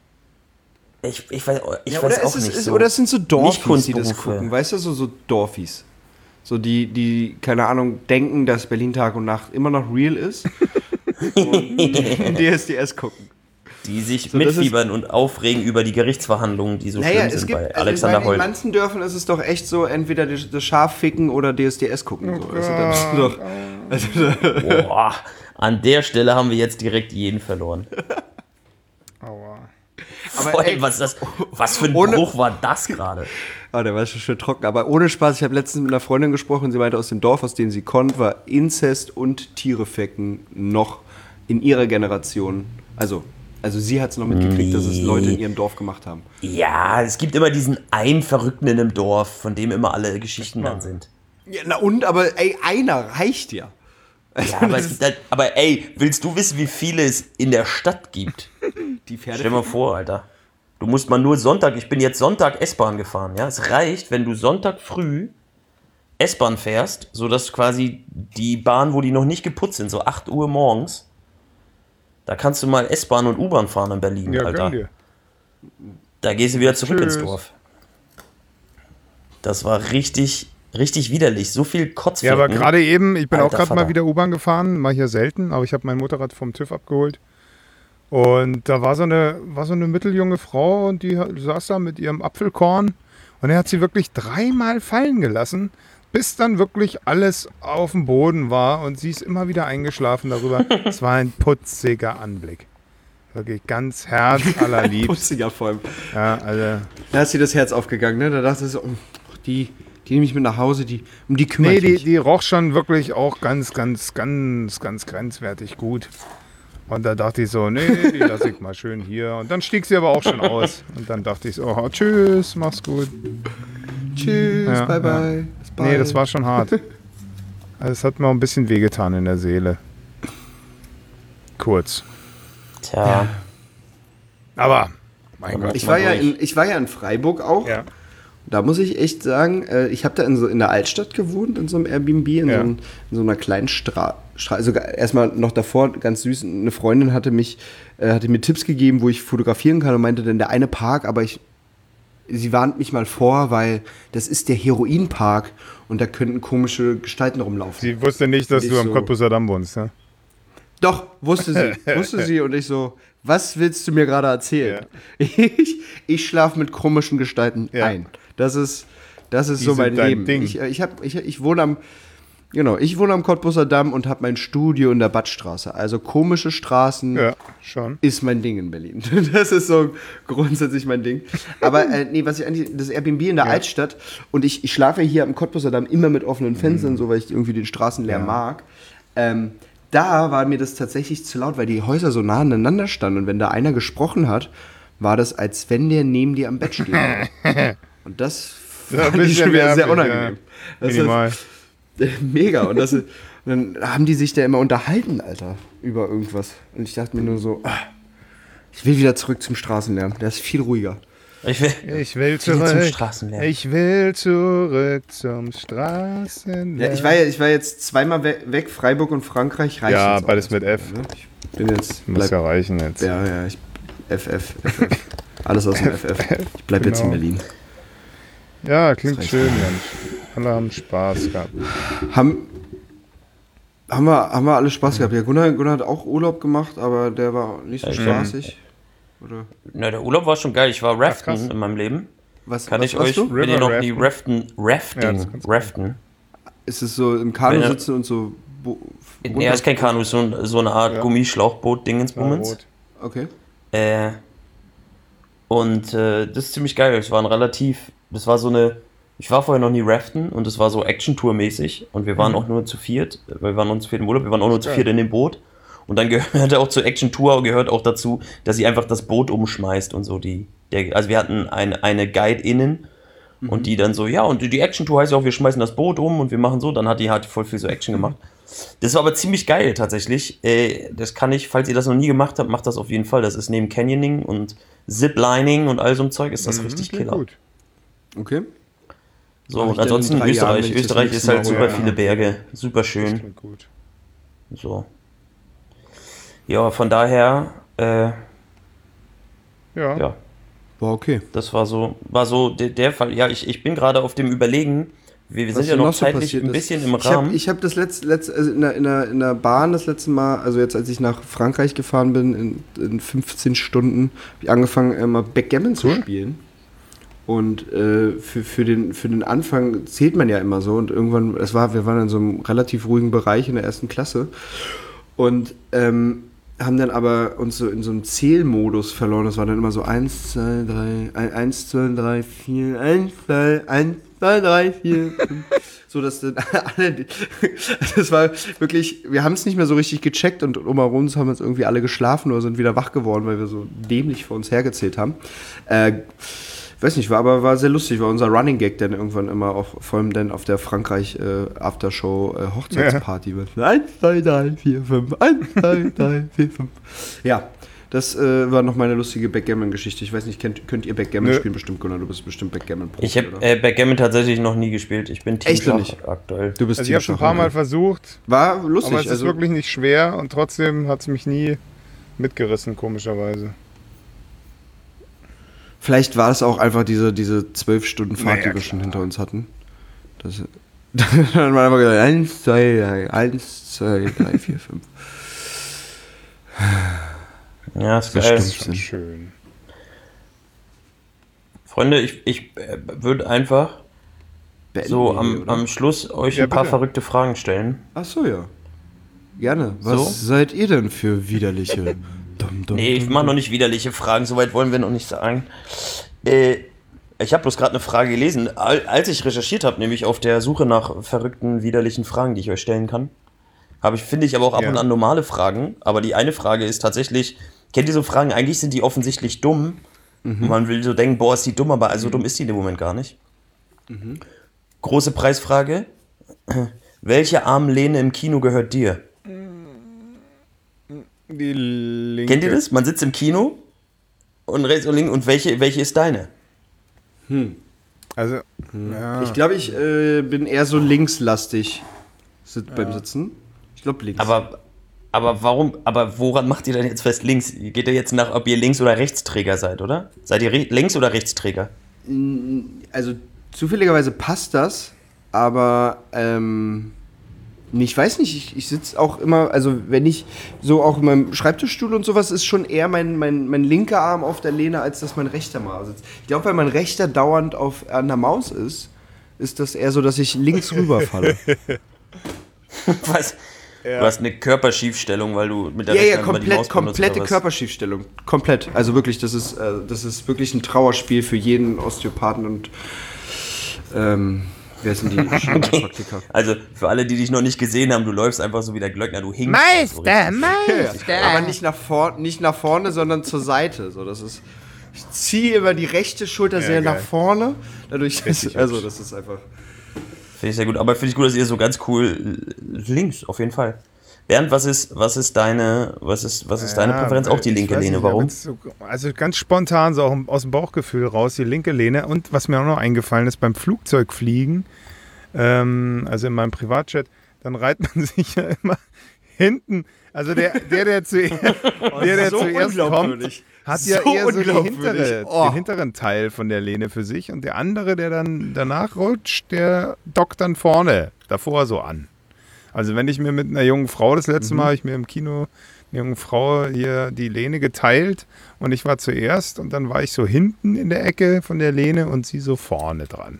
Ich, ich weiß, ich Ja, weiß oder, auch ist es, nicht. ist, so. oder es sind so Dorfis, die das Nicht-Kunstberufe. gucken. Weißt du, so, so Dorfis. So die, die, keine Ahnung, denken, dass Berlin Tag und Nacht immer noch real ist. und D S D S gucken. Die sich So, das ist- mitfiebern und aufregen über die Gerichtsverhandlungen, die so Naja, schlimm es sind gibt, bei also Alexander ich meine, in Holt. manchen Dörfern ist es doch echt so, entweder das das Schaf ficken oder D S D S gucken. So. Also, das ist doch, also, Boah, an der Stelle haben wir jetzt direkt jeden verloren. Aua. aber Voll, ey, was, ist das, was für ein ohne- Bruch war das gerade? ah, der war schon schön trocken. Aber ohne Spaß, ich habe letztens mit einer Freundin gesprochen, sie meinte, aus dem Dorf, aus dem sie kommt, war Inzest und Tiere ficken noch in ihrer Generation. Also, also sie hat es noch mitgekriegt, dass es Nee. Leute in ihrem Dorf gemacht haben. Ja, es gibt immer diesen einen Verrückten in einem Dorf, von dem immer alle Geschichten dann sind. Ja, na und, aber ey, einer reicht ja. Also, Ja, aber, das es ist gibt halt, aber ey, willst du wissen, wie viele es in der Stadt gibt? die Pferde. Stell dir mal vor, Alter. Du musst mal nur Sonntag, ich bin jetzt Sonntag S-Bahn gefahren, ja. Es reicht, wenn du Sonntag früh S-Bahn fährst, sodass quasi die Bahn, wo die noch nicht geputzt sind, so acht Uhr morgens, da kannst du mal S-Bahn und U-Bahn fahren in Berlin, Ja, Alter. gönn dir. Da gehst du wieder zurück Tschüss. ins Dorf. Das war richtig, richtig widerlich. So viel Ja, Kotzflecken. aber gerade eben, ich bin Alter auch gerade mal Vater. wieder U-Bahn gefahren, mache ich ja selten, aber ich habe mein Motorrad vom TÜV abgeholt. Und da war so eine, war so eine mitteljunge Frau und die saß da mit ihrem Apfelkorn und er hat sie wirklich dreimal fallen gelassen, bis dann wirklich alles auf dem Boden war und sie ist immer wieder eingeschlafen darüber. Es war ein putziger Anblick. Wirklich ganz herz allerliebst. Putziger vor allem. Ja, also, Da ist dir das Herz aufgegangen, ne? Da dachte sie so, oh, die, Die nehme ich mit nach Hause, die, um die kümmere Nee, ich die, mich. die roch schon wirklich auch ganz, ganz, ganz, ganz grenzwertig gut. Und da dachte ich so, nee, die lasse ich mal schön hier. Und dann stieg sie aber auch schon aus. Und dann dachte ich so, oh, tschüss, mach's gut. Tschüss, Ja, bye, ja. bye. Bis bald. Nee, das war schon hart. Also es hat mir auch ein bisschen wehgetan in der Seele. Kurz. Tja, Aber, mein Gott. Ich war, ja in, ich war ja in Freiburg auch. Ja. Da muss ich echt sagen, äh, ich habe da in, so, in der Altstadt gewohnt, in so einem Airbnb, in, Ja. so, ein, in so einer kleinen Straße. Also erstmal noch davor, ganz süß, eine Freundin hatte, mich, äh, hatte mir Tipps gegeben, wo ich fotografieren kann und meinte dann der eine Park, aber ich, sie warnt mich mal vor, weil das ist der Heroinpark und da könnten komische Gestalten rumlaufen. Sie wusste nicht, dass Und du ich am so- Cottbuser Damm wohnst, ne? Doch, wusste sie, wusste sie und ich so, was willst du mir gerade erzählen? Ich, ich schlafe mit komischen Gestalten Ja. ein. Das ist, das ist Die so sind mein dein Leben. Ding. Ich, äh, ich, hab, ich, ich wohne am, genau, ich wohne am Cottbuser Damm und habe mein Studio in der Badstraße. Also komische Straßen Ja, schon. ist mein Ding in Berlin. Das ist so grundsätzlich mein Ding. Aber äh, nee, was ich eigentlich, das Airbnb in der Altstadt und ich, ich schlafe hier am Cottbuser Damm immer mit offenen Fenstern, so weil ich irgendwie den Straßenlärm mag. Ähm, da war mir das tatsächlich zu laut, weil die Häuser so nah aneinander standen und wenn da einer gesprochen hat, war das, als wenn der neben dir am Bett steht. Und das Ja, ein fand ich bisschen schon wieder sehr nervig, unangenehm. ja. Das ist, Minimal. mega. Und das, und dann haben die sich da immer unterhalten, Alter, über irgendwas. Und ich dachte mir nur so, ah, ich will wieder zurück zum Straßenlärm. Der ist viel ruhiger. ich will, Ich will will zum zurück. Straßenlärm. Ich will zurück zum Straßenlärm. Ja, ich war, ja, ich war jetzt zweimal we weg, Freiburg und Frankreich. Reicht Ja, jetzt auch beides mit erstmal, F. ne? Ich bin jetzt, Muss bleib, ja reichen jetzt. ja, ja, ich, F F, F F. Alles aus dem F F. Ich bleib jetzt in Genau. Berlin. Ja, klingt reicht. schön, Mensch. Alle haben Spaß gehabt. Haben, haben, wir, haben wir alle Spaß gehabt. Ja, Gunnar, Gunnar hat auch Urlaub gemacht, aber der war nicht so Ja, spaßig. Oder Na, der Urlaub war schon geil. Ich war krass. Raften in meinem Leben. was, Kann was ich warst euch, du? wenn ihr noch River nie Raften. Raften, Rafting, Ja, das kannst du. Raften. Ist es so im Kanu Wenn er- sitzen und so... Bo- Nee, ist kein Kanu, ist so, ein- so eine Art Ja. Gummischlauchboot-Dingensbummens. rot. Okay. Äh, und äh, das ist ziemlich geil. Es war ein relativ, das war so eine, ich war vorher noch nie raften und es war so Action-Tour-mäßig und wir waren auch nur zu viert, wir waren nur zu viert im Urlaub, wir waren auch nur zu Geil. viert in dem Boot und dann gehört auch zur Action-Tour, gehört auch dazu, dass sie einfach das Boot umschmeißt und so die, der, also wir hatten eine, eine Guide-Innen und die dann so, ja und die Action-Tour heißt ja auch, wir schmeißen das Boot um und wir machen so, dann hat die halt voll viel so Action gemacht. Das war aber ziemlich geil tatsächlich. Äh, das kann ich, falls ihr das noch nie gemacht habt, macht das auf jeden Fall. Das ist neben Canyoning und Ziplining und all so ein Zeug, ist das richtig Klingt killer. gut. Okay. So, Mach ich und dann ansonsten in drei Jahren, Österreich. wenn ich das Österreich nächste ist halt Mal super rüber- viele Berge, super Das schön. klingt gut. So. Ja, von daher, äh, Ja. ja, War okay. das war so, war so der, der Fall. Ja, ich, ich bin gerade auf dem Überlegen. Wir, wir sind Was ja denn noch so zeitlich passiert ein ist. bisschen im Ich habe Rahmen. ich hab das letzte, letzte also in, der, in, der, in der Bahn das letzte Mal, also jetzt als ich nach Frankreich gefahren bin, in, in fünfzehn Stunden, habe ich angefangen, immer Backgammon zu spielen. Und äh, für, für, den, für den Anfang zählt man ja immer so. Und irgendwann, es war, wir waren in so einem relativ ruhigen Bereich in der ersten Klasse. Und ähm, haben dann aber uns so in so einem Zählmodus verloren. Das war dann immer so eins, zwei, drei, eins, zwei, drei, vier, eins, zwei, eins, zwei, drei, vier, fünf. So, dass dann alle, die- das war wirklich, wir haben es nicht mehr so richtig gecheckt und um uns haben jetzt irgendwie alle geschlafen oder sind wieder wach geworden, weil wir so dämlich vor uns hergezählt haben. Äh, weiß nicht, war aber war sehr lustig, war unser Running Gag dann irgendwann immer auch, vor allem dann auf der Frankreich äh, Aftershow äh, Hochzeitsparty mit eins, zwei, drei, vier, fünf, eins, zwei, drei, vier, fünf. Ja, das äh, war noch meine lustige Backgammon-Geschichte. Ich weiß nicht, kennt, könnt ihr Backgammon Nö. spielen? Bestimmt, Gunnar, du bist bestimmt Backgammon-Profi, Ich habe oder? äh, Backgammon tatsächlich noch nie gespielt. Ich bin Team Echt noch Schach nicht? aktuell. Du bist Also ich habe schon ein Teamschach, paar Mal okay. versucht, War lustig, aber es ist also wirklich nicht schwer und trotzdem hat es mich nie mitgerissen, komischerweise. vielleicht war es auch einfach diese, diese zwölf Stunden Fahrt, Naja, die wir schon klar. hinter uns hatten. Das, dann haben wir einfach gesagt, eins, zwei, drei, eins, zwei, drei, vier, fünf. Ja, ist Das geil. Das ist schon schön. Freunde, ich, ich äh, würde einfach Beenden so wir am, hier, oder? am Schluss euch Ja, ein paar bitte. verrückte Fragen stellen. Ach so, ja. Gerne. Was So? seid ihr denn für widerliche? Dum, dum, Nee, ich dum, mache dum. noch nicht widerliche Fragen, soweit wollen wir noch nicht sagen. Äh, Ich habe bloß gerade eine Frage gelesen, als ich recherchiert habe, nämlich auf der Suche nach verrückten, widerlichen Fragen, die ich euch stellen kann, habe ich, finde ich aber auch ab Ja. und an normale Fragen. Aber die eine Frage ist tatsächlich, kennt ihr so Fragen, eigentlich sind die offensichtlich dumm. Mhm. Und man will so denken, boah, ist die dumm, aber also dumm ist die in dem Moment gar nicht. Mhm. Große Preisfrage. Welche Armlehne im Kino gehört dir? Die linke. Kennt ihr das? Man sitzt im Kino und rechts und links und welche, welche ist deine? Also, ja. Ich glaube, ich äh, bin eher so linkslastig sit- ja. beim Sitzen. Ich glaube links. Aber, aber warum, aber woran macht ihr denn jetzt fest links? Geht ihr jetzt nach, ob ihr Links- oder Rechtsträger seid, oder? Seid ihr Re- Links- oder Rechtsträger? Also zufälligerweise passt das, aber ähm, nee, ich weiß nicht, ich, ich sitze auch immer, also wenn ich so auch in meinem Schreibtischstuhl und sowas, ist schon eher mein, mein, mein linker Arm auf der Lehne, als dass mein rechter mal sitzt. Ich glaube, weil mein rechter dauernd auf, an der Maus ist, ist das eher so, dass ich links rüberfalle. Was? Ja. Du hast eine Körperschiefstellung, weil du mit der Ja, rechten ja, Hand immer die komplett, Maus benutzt, komplette oder was? Körperschiefstellung. Komplett. Also wirklich, das ist, äh, das ist wirklich ein Trauerspiel für jeden Osteopathen und ähm, wer sind die Chiropraktiker? Also für alle, die dich noch nicht gesehen haben, du läufst einfach so wie der Glöckner, du hinkst. Meister, so Meister. Aber nicht nach, vor, nicht nach vorne, sondern zur Seite. So, das ist, ich ziehe immer die rechte Schulter Ja, sehr geil. nach vorne. Dadurch, Richtig also hübsch. das ist einfach. Finde ich sehr gut, aber finde ich gut, dass ihr so ganz cool links, auf jeden Fall. Bernd, was ist, was ist deine, was ist, was ist deine Ja, Präferenz? Auch die ich linke weiß Lehne, nicht, aber warum? jetzt so- Also ganz spontan, so auch aus dem Bauchgefühl raus, die linke Lehne. Und was mir auch noch eingefallen ist, beim Flugzeugfliegen, ähm, also in meinem Privatjet, dann reiht man sich ja immer hinten. Also der, der, der, zuerst, der, der so zuerst kommt, unglaubwürdig. hat ja So eher so die unglaubwürdig. hintere, Oh. den hinteren Teil von der Lehne für sich. Und der andere, der dann danach rutscht, der dockt dann vorne, davor so an. Also wenn ich mir mit einer jungen Frau, das letzte Mal habe ich mir im Kino eine junge Frau hier die Lehne geteilt und ich war zuerst und dann war ich so hinten in der Ecke von der Lehne und sie so vorne dran.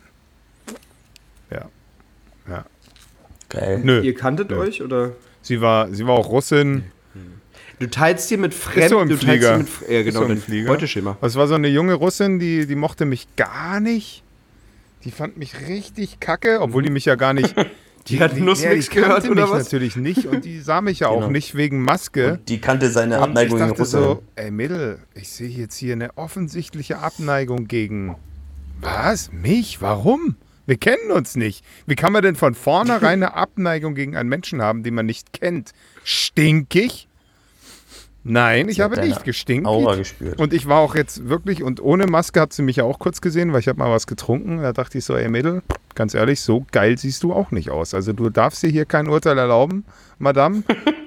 Ja. Ja. Geil. Nö. Ihr kanntet Nö. euch oder? Sie war, sie war auch Russin. Du teilst dir mit Ist Fremden. so im du teilst Flieger. dir mit, ja, Ist genau, so im dein Flieger. Beuteschema. Das war so eine junge Russin, die, die mochte mich gar nicht. Die fand mich richtig kacke, obwohl die mich ja gar nicht... Die hat Nussmix die kannte gehört, oder mich was? natürlich nicht und die sah mich ja auch Genau. nicht wegen Maske. Die kannte seine Und Abneigung ich gegen dachte Russland. so, ey Mädel, ich sehe jetzt hier eine offensichtliche Abneigung gegen... Was? Mich? Warum? Wir kennen uns nicht. Wie kann man denn von vornherein eine Abneigung gegen einen Menschen haben, den man nicht kennt? Stinkig? Nein, ich Sie hat habe deine nicht gestinkt. Aura gespürt. Und ich war auch jetzt wirklich, und ohne Maske hat sie mich ja auch kurz gesehen, weil ich habe mal was getrunken. Da dachte ich so, ey Mädel, ganz ehrlich, so geil siehst du auch nicht aus. Also du darfst dir hier kein Urteil erlauben, Madame.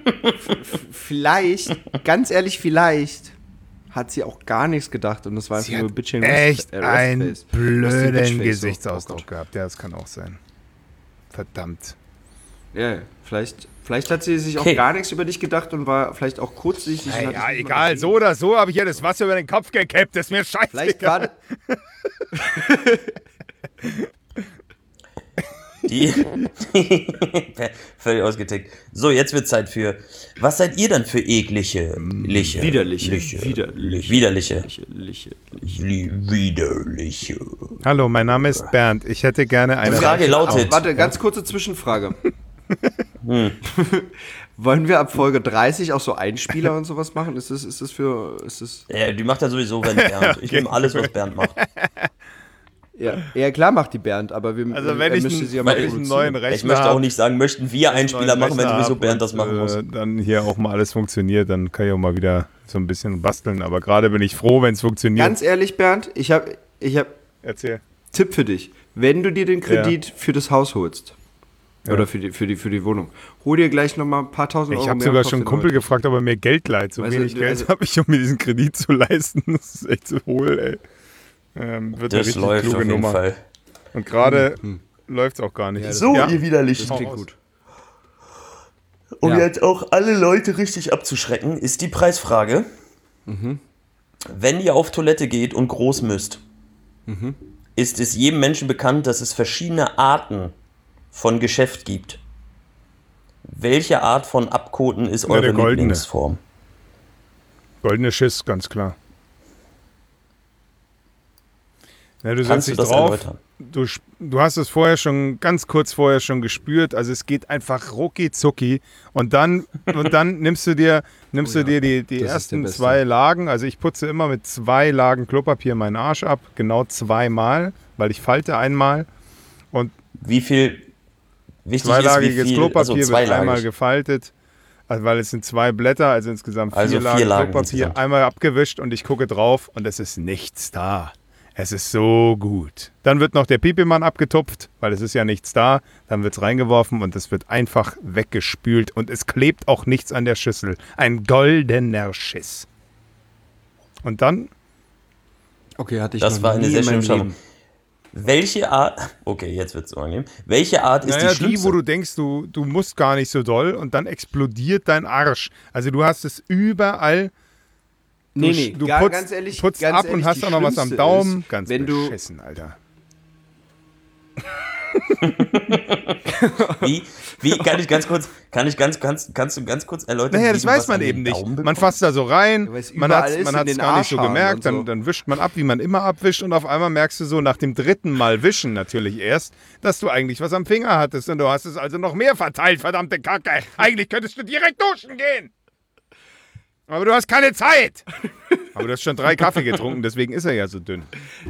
Vielleicht, ganz ehrlich, vielleicht hat sie auch gar nichts gedacht und das war einfach Sie nur hat Bitching echt Rest- äh, einen Restface. Du hast den blöden Bitchface, Gesichtsausdruck oh Gott. gehabt. Ja, das kann auch sein. Verdammt. Ja, ja, vielleicht, vielleicht hat sie sich auch Okay. gar nichts über dich gedacht und war vielleicht auch kurzsichtig. und Hey, hat ja, dich nicht mal egal, gesehen. so oder so habe ich ja das Wasser über den Kopf gekippt. Das ist mir scheiße. Vielleicht gerade. Die, völlig ausgetickt. So, jetzt wird Zeit für. Was seid ihr dann für eklige, liche, Widerliche. liche, Widerliche. widerliche, Liche, Li- widerliche? Hallo, mein Name ist Bernd. Ich hätte gerne eine... Die Frage lautet. Warte, ganz kurze Zwischenfrage. Wollen wir ab Folge dreißig auch so Einspieler und sowas machen? Ist das, ist das für. Ist das, Ja, die macht ja sowieso, wenn Bernd. Ich nehme alles, was Bernd macht. ja, ja, klar macht die Bernd, aber wir Also er wenn ich, müsste einen, sie ja mal wenn ich einen produzieren. neuen Rechner Ich möchte auch nicht sagen, möchten wir Einspieler machen, wenn sowieso Bernd das machen muss. Äh, dann hier auch mal alles funktioniert, dann kann ich auch mal wieder so ein bisschen basteln. Aber gerade bin ich froh, wenn es funktioniert. Ganz ehrlich, Bernd, ich habe ich hab Erzähl. Tipp für dich. Wenn du dir den Kredit für das Haus holst, Ja. oder für die, für, die, für die Wohnung, hol dir gleich nochmal ein paar tausend Euro Ich habe mehr sogar und kauf schon einen dir Kumpel neue. gefragt, ob er mir Geld leiht. So Weißt du, wenig du- Geld also- habe ich, um mir diesen Kredit zu leisten. Das ist echt so hohl, ey. Ähm, wird eine Das richtig läuft kluge auf jeden Nummer. Fall. Und gerade läuft es auch gar nicht. So, ja? ihr Widerlichen. Das klingt gut. Um Ja. jetzt auch alle Leute richtig abzuschrecken, ist die Preisfrage. Wenn ihr auf Toilette geht und groß müsst, ist es jedem Menschen bekannt, dass es verschiedene Arten von Geschäft gibt. Welche Art von Abkoten ist Na, eure der goldene. Lieblingsform? Goldene Schiss, ganz klar. Ja, du Kannst setzt dich du das drauf, erläutern? du, sp- du hast es vorher schon, ganz kurz vorher schon gespürt, also es geht einfach rucki zucki und dann, und dann nimmst du dir, nimmst Oh du ja, dir die, die das ist der ersten Beste. zwei Lagen, also ich putze immer mit zwei Lagen Klopapier meinen Arsch ab, genau zweimal, weil ich falte einmal und Wie viel, wichtig zweilagiges ist, wie viel, Klopapier also wird einmal zweilagig. gefaltet, also weil es sind zwei Blätter, also insgesamt vier Also vier Lagen Lagen Klopapier, insgesamt. einmal abgewischt und ich gucke drauf und es ist nichts da. Es ist so gut. Dann wird noch der Pipimann abgetupft, weil es ist ja nichts da. Dann wird es reingeworfen und es wird einfach weggespült und es klebt auch nichts an der Schüssel. Ein goldener Schiss. Und dann, Okay, hatte ich Das noch war eine nie sehr in meinem schöne Leben. Welche Art, okay, jetzt wird es unangenehm. Welche Art ist naja, die die, schlimmste? wo du denkst, du, du musst gar nicht so doll und dann explodiert dein Arsch. Also du hast es überall. Nee, Du, nee, du gar, putzt, ganz ehrlich, putzt ganz ab ehrlich, und hast die auch noch was am schlimmste Daumen. ist, Ganz wenn du beschissen, Alter. Wie, wie, kann ich ganz kurz, kann ich ganz, ganz, kannst du ganz kurz erläutern? Naja, wie das du weiß was man an den eben nicht. Daumen Man bekommst? fasst da so rein, Ja, weil es man überall hat es ist man in hat's den gar nicht so Arschhaaren gemerkt, und so. dann, dann wischt man ab, wie man immer abwischt und auf einmal merkst du so nach dem dritten Mal wischen natürlich erst, dass du eigentlich was am Finger hattest und du hast es also noch mehr verteilt, verdammte Kacke. Eigentlich könntest du direkt duschen gehen. Aber du hast keine Zeit. Aber du hast schon drei Kaffee getrunken, deswegen ist er ja so dünn.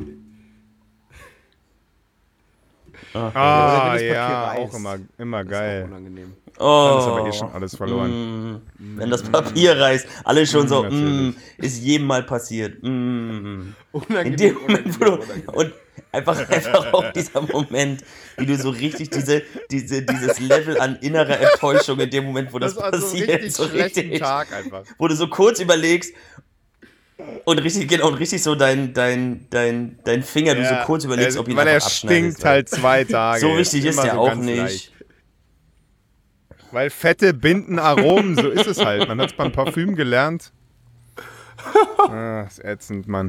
Oder Ah, wenn das Papier ja, reißt. auch immer, immer Das ist auch geil. unangenehm. Oh, Dann ist aber eh schon alles verloren. mm, wenn das Papier reißt, alle schon so, Mm, mm, natürlich. ist jedem mal passiert. Mm. In Unangenehm, dem Moment, wo du, unangenehm. und einfach, einfach auch dieser Moment, wie du so richtig diese, diese, dieses Level an innerer Enttäuschung in dem Moment, wo das, passiert, so richtig, Tag einfach. wo du so kurz überlegst und richtig, genau, und richtig so dein, dein, dein, dein Finger, du so kurz überlegst, er- ob ihn weil er einfach abschneidest. stinkt halt zwei Tage. So wichtig ist Immer der so auch ganz nicht. leicht. Weil Fette binden Aromen, so ist es halt. Man hat es beim Parfüm gelernt. Ah, ist ätzend, Mann.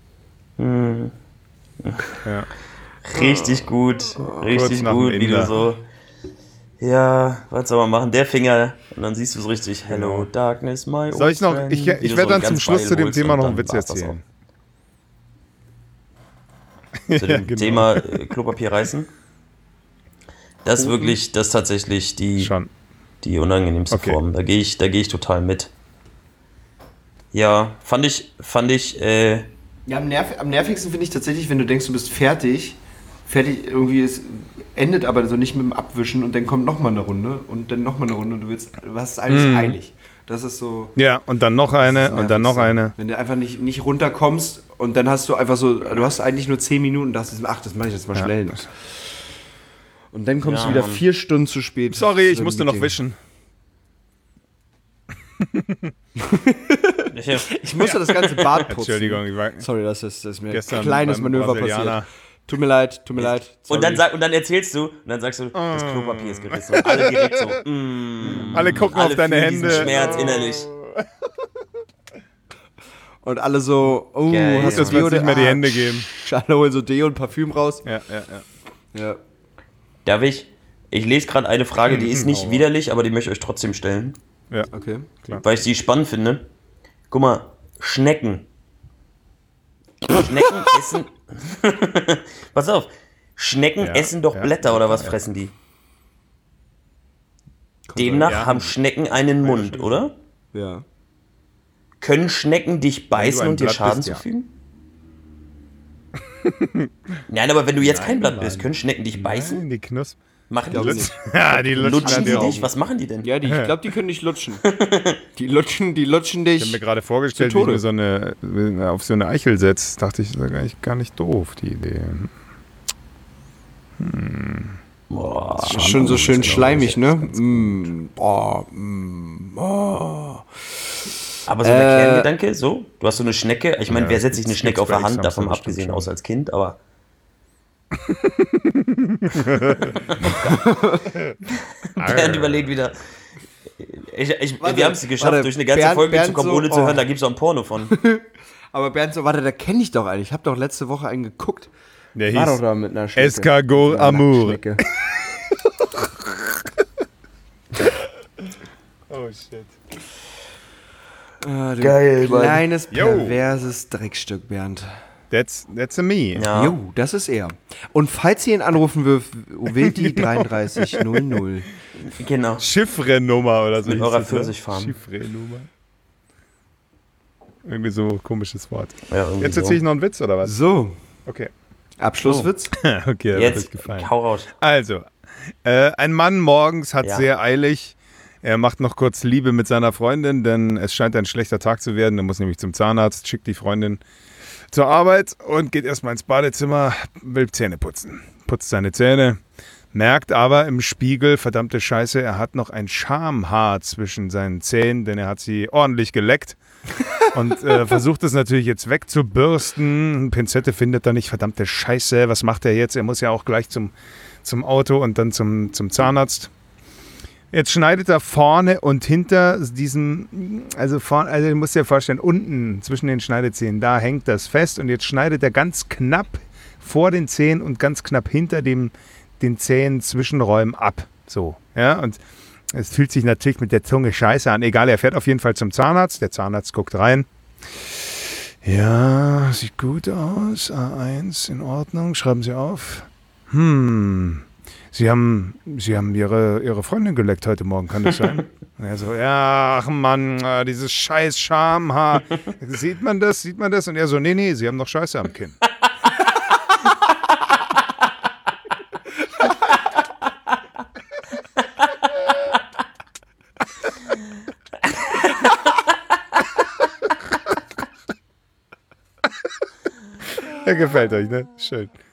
Ja. Richtig gut, richtig nach dem gut, wie Inder. du so, ja, was soll man machen, der Finger, und dann siehst du es richtig, hello darkness, my Soll ich noch, old ich, friend, wie ich du werde so dann zum ganz Schluss zu dem beiholst Thema und noch einen dann Witz war's das erzählen. auch. Zu dem Ja, genau. Thema äh, Klopapier reißen, das ist wirklich, das ist tatsächlich die, Schon. die unangenehmste Okay. Form, da gehe ich, da gehe ich total mit. Ja, fand ich, fand ich, äh, Ja, am, nerv am nervigsten finde ich tatsächlich, wenn du denkst, du bist fertig. Fertig, irgendwie, es endet aber so nicht mit dem Abwischen und dann kommt nochmal eine Runde und dann nochmal eine Runde und du willst, du hast es alles Mm. eilig. Das ist so. Ja, und dann noch eine das und dann noch Nervigste. eine. Wenn du einfach nicht, nicht runterkommst und dann hast du einfach so, du hast eigentlich nur zehn Minuten und dachtest, ach, das mache ich jetzt mal Ja. schnell. Und dann kommst Ja, du wieder Mann. vier Stunden zu spät. Sorry, ich zum musste noch Meeting. wischen. Ich musste das ganze Bad putzen. Entschuldigung, ich war Sorry, das ist, das ist mir gestern ein kleines beim Manöver Brasilianer. passiert. Tut mir leid, tut mir leid. Sorry. und dann, sag, und dann erzählst du, und dann sagst du, das Klopapier ist gerissen, und alle direkt so, mm, Alle gucken alle auf deine fühlen diesen Hände. Schmerz Oh. innerlich. Und alle so, oh, Geil, hast ja. du Jetzt wird's nicht mehr die Ah, Hände geben. Alle holen so Deo und Parfüm raus. Ja, ja, ja. Ja. Darf ich? Ich lese gerade eine Frage, die ist nicht Oh. widerlich, aber die möchte ich euch trotzdem stellen, ja. Okay. weil ich sie spannend finde. Guck mal, Schnecken. Schnecken essen. Pass auf. Schnecken Ja, essen doch ja, Blätter oder was ja. fressen die? Demnach ja. haben Schnecken einen Mund, oder? Ja. Können Schnecken dich beißen ein und dir Blatt Schaden bist, ja. zufügen? Nein, aber wenn du jetzt kein Nein, Blatt bist, Mann. können Schnecken dich beißen? Nein, die Knuss. Machen die Glaube das? nicht. Ja, die lutschen, Lutschen an die dir dich? rum. Was machen die denn? Ja, die, ich glaube, die können nicht lutschen. Die lutschen, die lutschen dich. Ich habe mir gerade vorgestellt, Zu wie ich Tode. mir so eine, auf so eine Eichel setzt. Dachte ich, das ist eigentlich gar nicht doof, die Idee. Boah, Das ist schon so schön schleimig, ne? Mm, boah, mm, oh. aber so ein Äh, Kerngedanke, so? Du hast so eine Schnecke. Ich meine, Ja, wer setzt sich eine gibt's- Schnecke auf gibt's der bei Hand, Exams davon bestimmt abgesehen, schon. außer als Kind, aber. Bernd überlegt wieder. Ich, ich, Warte, wir haben es geschafft, warte, durch eine ganze Bernd- Folge Bernd zu kommen, so, ohne zu oh. hören, da gibt es auch ein Porno von. Aber Bernd so, warte, da kenne ich doch einen. Ich habe doch letzte Woche einen geguckt. Der War doch hieß da mit einer Schnecke. Escargot Mit einer Amour. Schnecke. Oh shit. Ah, du Geil, Mann. kleines, Jo. perverses Dreckstück, Bernd. That's, that's a me. Ja. Jo, das ist er. Und falls ihr ihn anrufen würft, wählt die dreiunddreißig null null. Genau. Chiffre-Nummer oder so. Mit hieß eurer das, ne? Pfirsichfarm. Chiffre-Nummer. Irgendwie so komisches Wort. Ja, irgendwie Jetzt so. erzähle ich noch einen Witz, oder was? So, Okay. Abschlusswitz. Okay, das hat Jetzt euch gefallen. hau raus. Also, äh, ein Mann morgens hat Ja. sehr eilig. Er macht noch kurz Liebe mit seiner Freundin, denn es scheint ein schlechter Tag zu werden. Er muss nämlich zum Zahnarzt, schickt die Freundin zur Arbeit und geht erstmal ins Badezimmer, will Zähne putzen. Putzt seine Zähne, merkt aber im Spiegel, verdammte Scheiße, er hat noch ein Schamhaar zwischen seinen Zähnen, denn er hat sie ordentlich geleckt. Und äh, versucht es natürlich jetzt wegzubürsten. Pinzette findet er nicht, verdammte Scheiße, was macht er jetzt? Er muss ja auch gleich zum, zum Auto und dann zum, zum Zahnarzt. Jetzt schneidet er vorne und hinter diesem, also vorne, also du musst dir vorstellen, unten zwischen den Schneidezähnen, da hängt das fest und jetzt schneidet er ganz knapp vor den Zähnen und ganz knapp hinter dem, den Zähnen Zwischenräumen ab. So, ja, und es fühlt sich natürlich mit der Zunge scheiße an. Egal, er fährt auf jeden Fall zum Zahnarzt. Der Zahnarzt guckt rein. Ja, sieht gut aus. A eins, in Ordnung. Schreiben Sie auf. Hm, Sie haben, Sie haben Ihre, Ihre Freundin geleckt heute Morgen, kann das sein? Und er so, ja, ach Mann, äh, dieses scheiß Schamhaar. Sieht man das? Sieht man das? Und er so, nee, nee, Sie haben noch Scheiße am Kinn. Der gefällt euch, ne? Schön.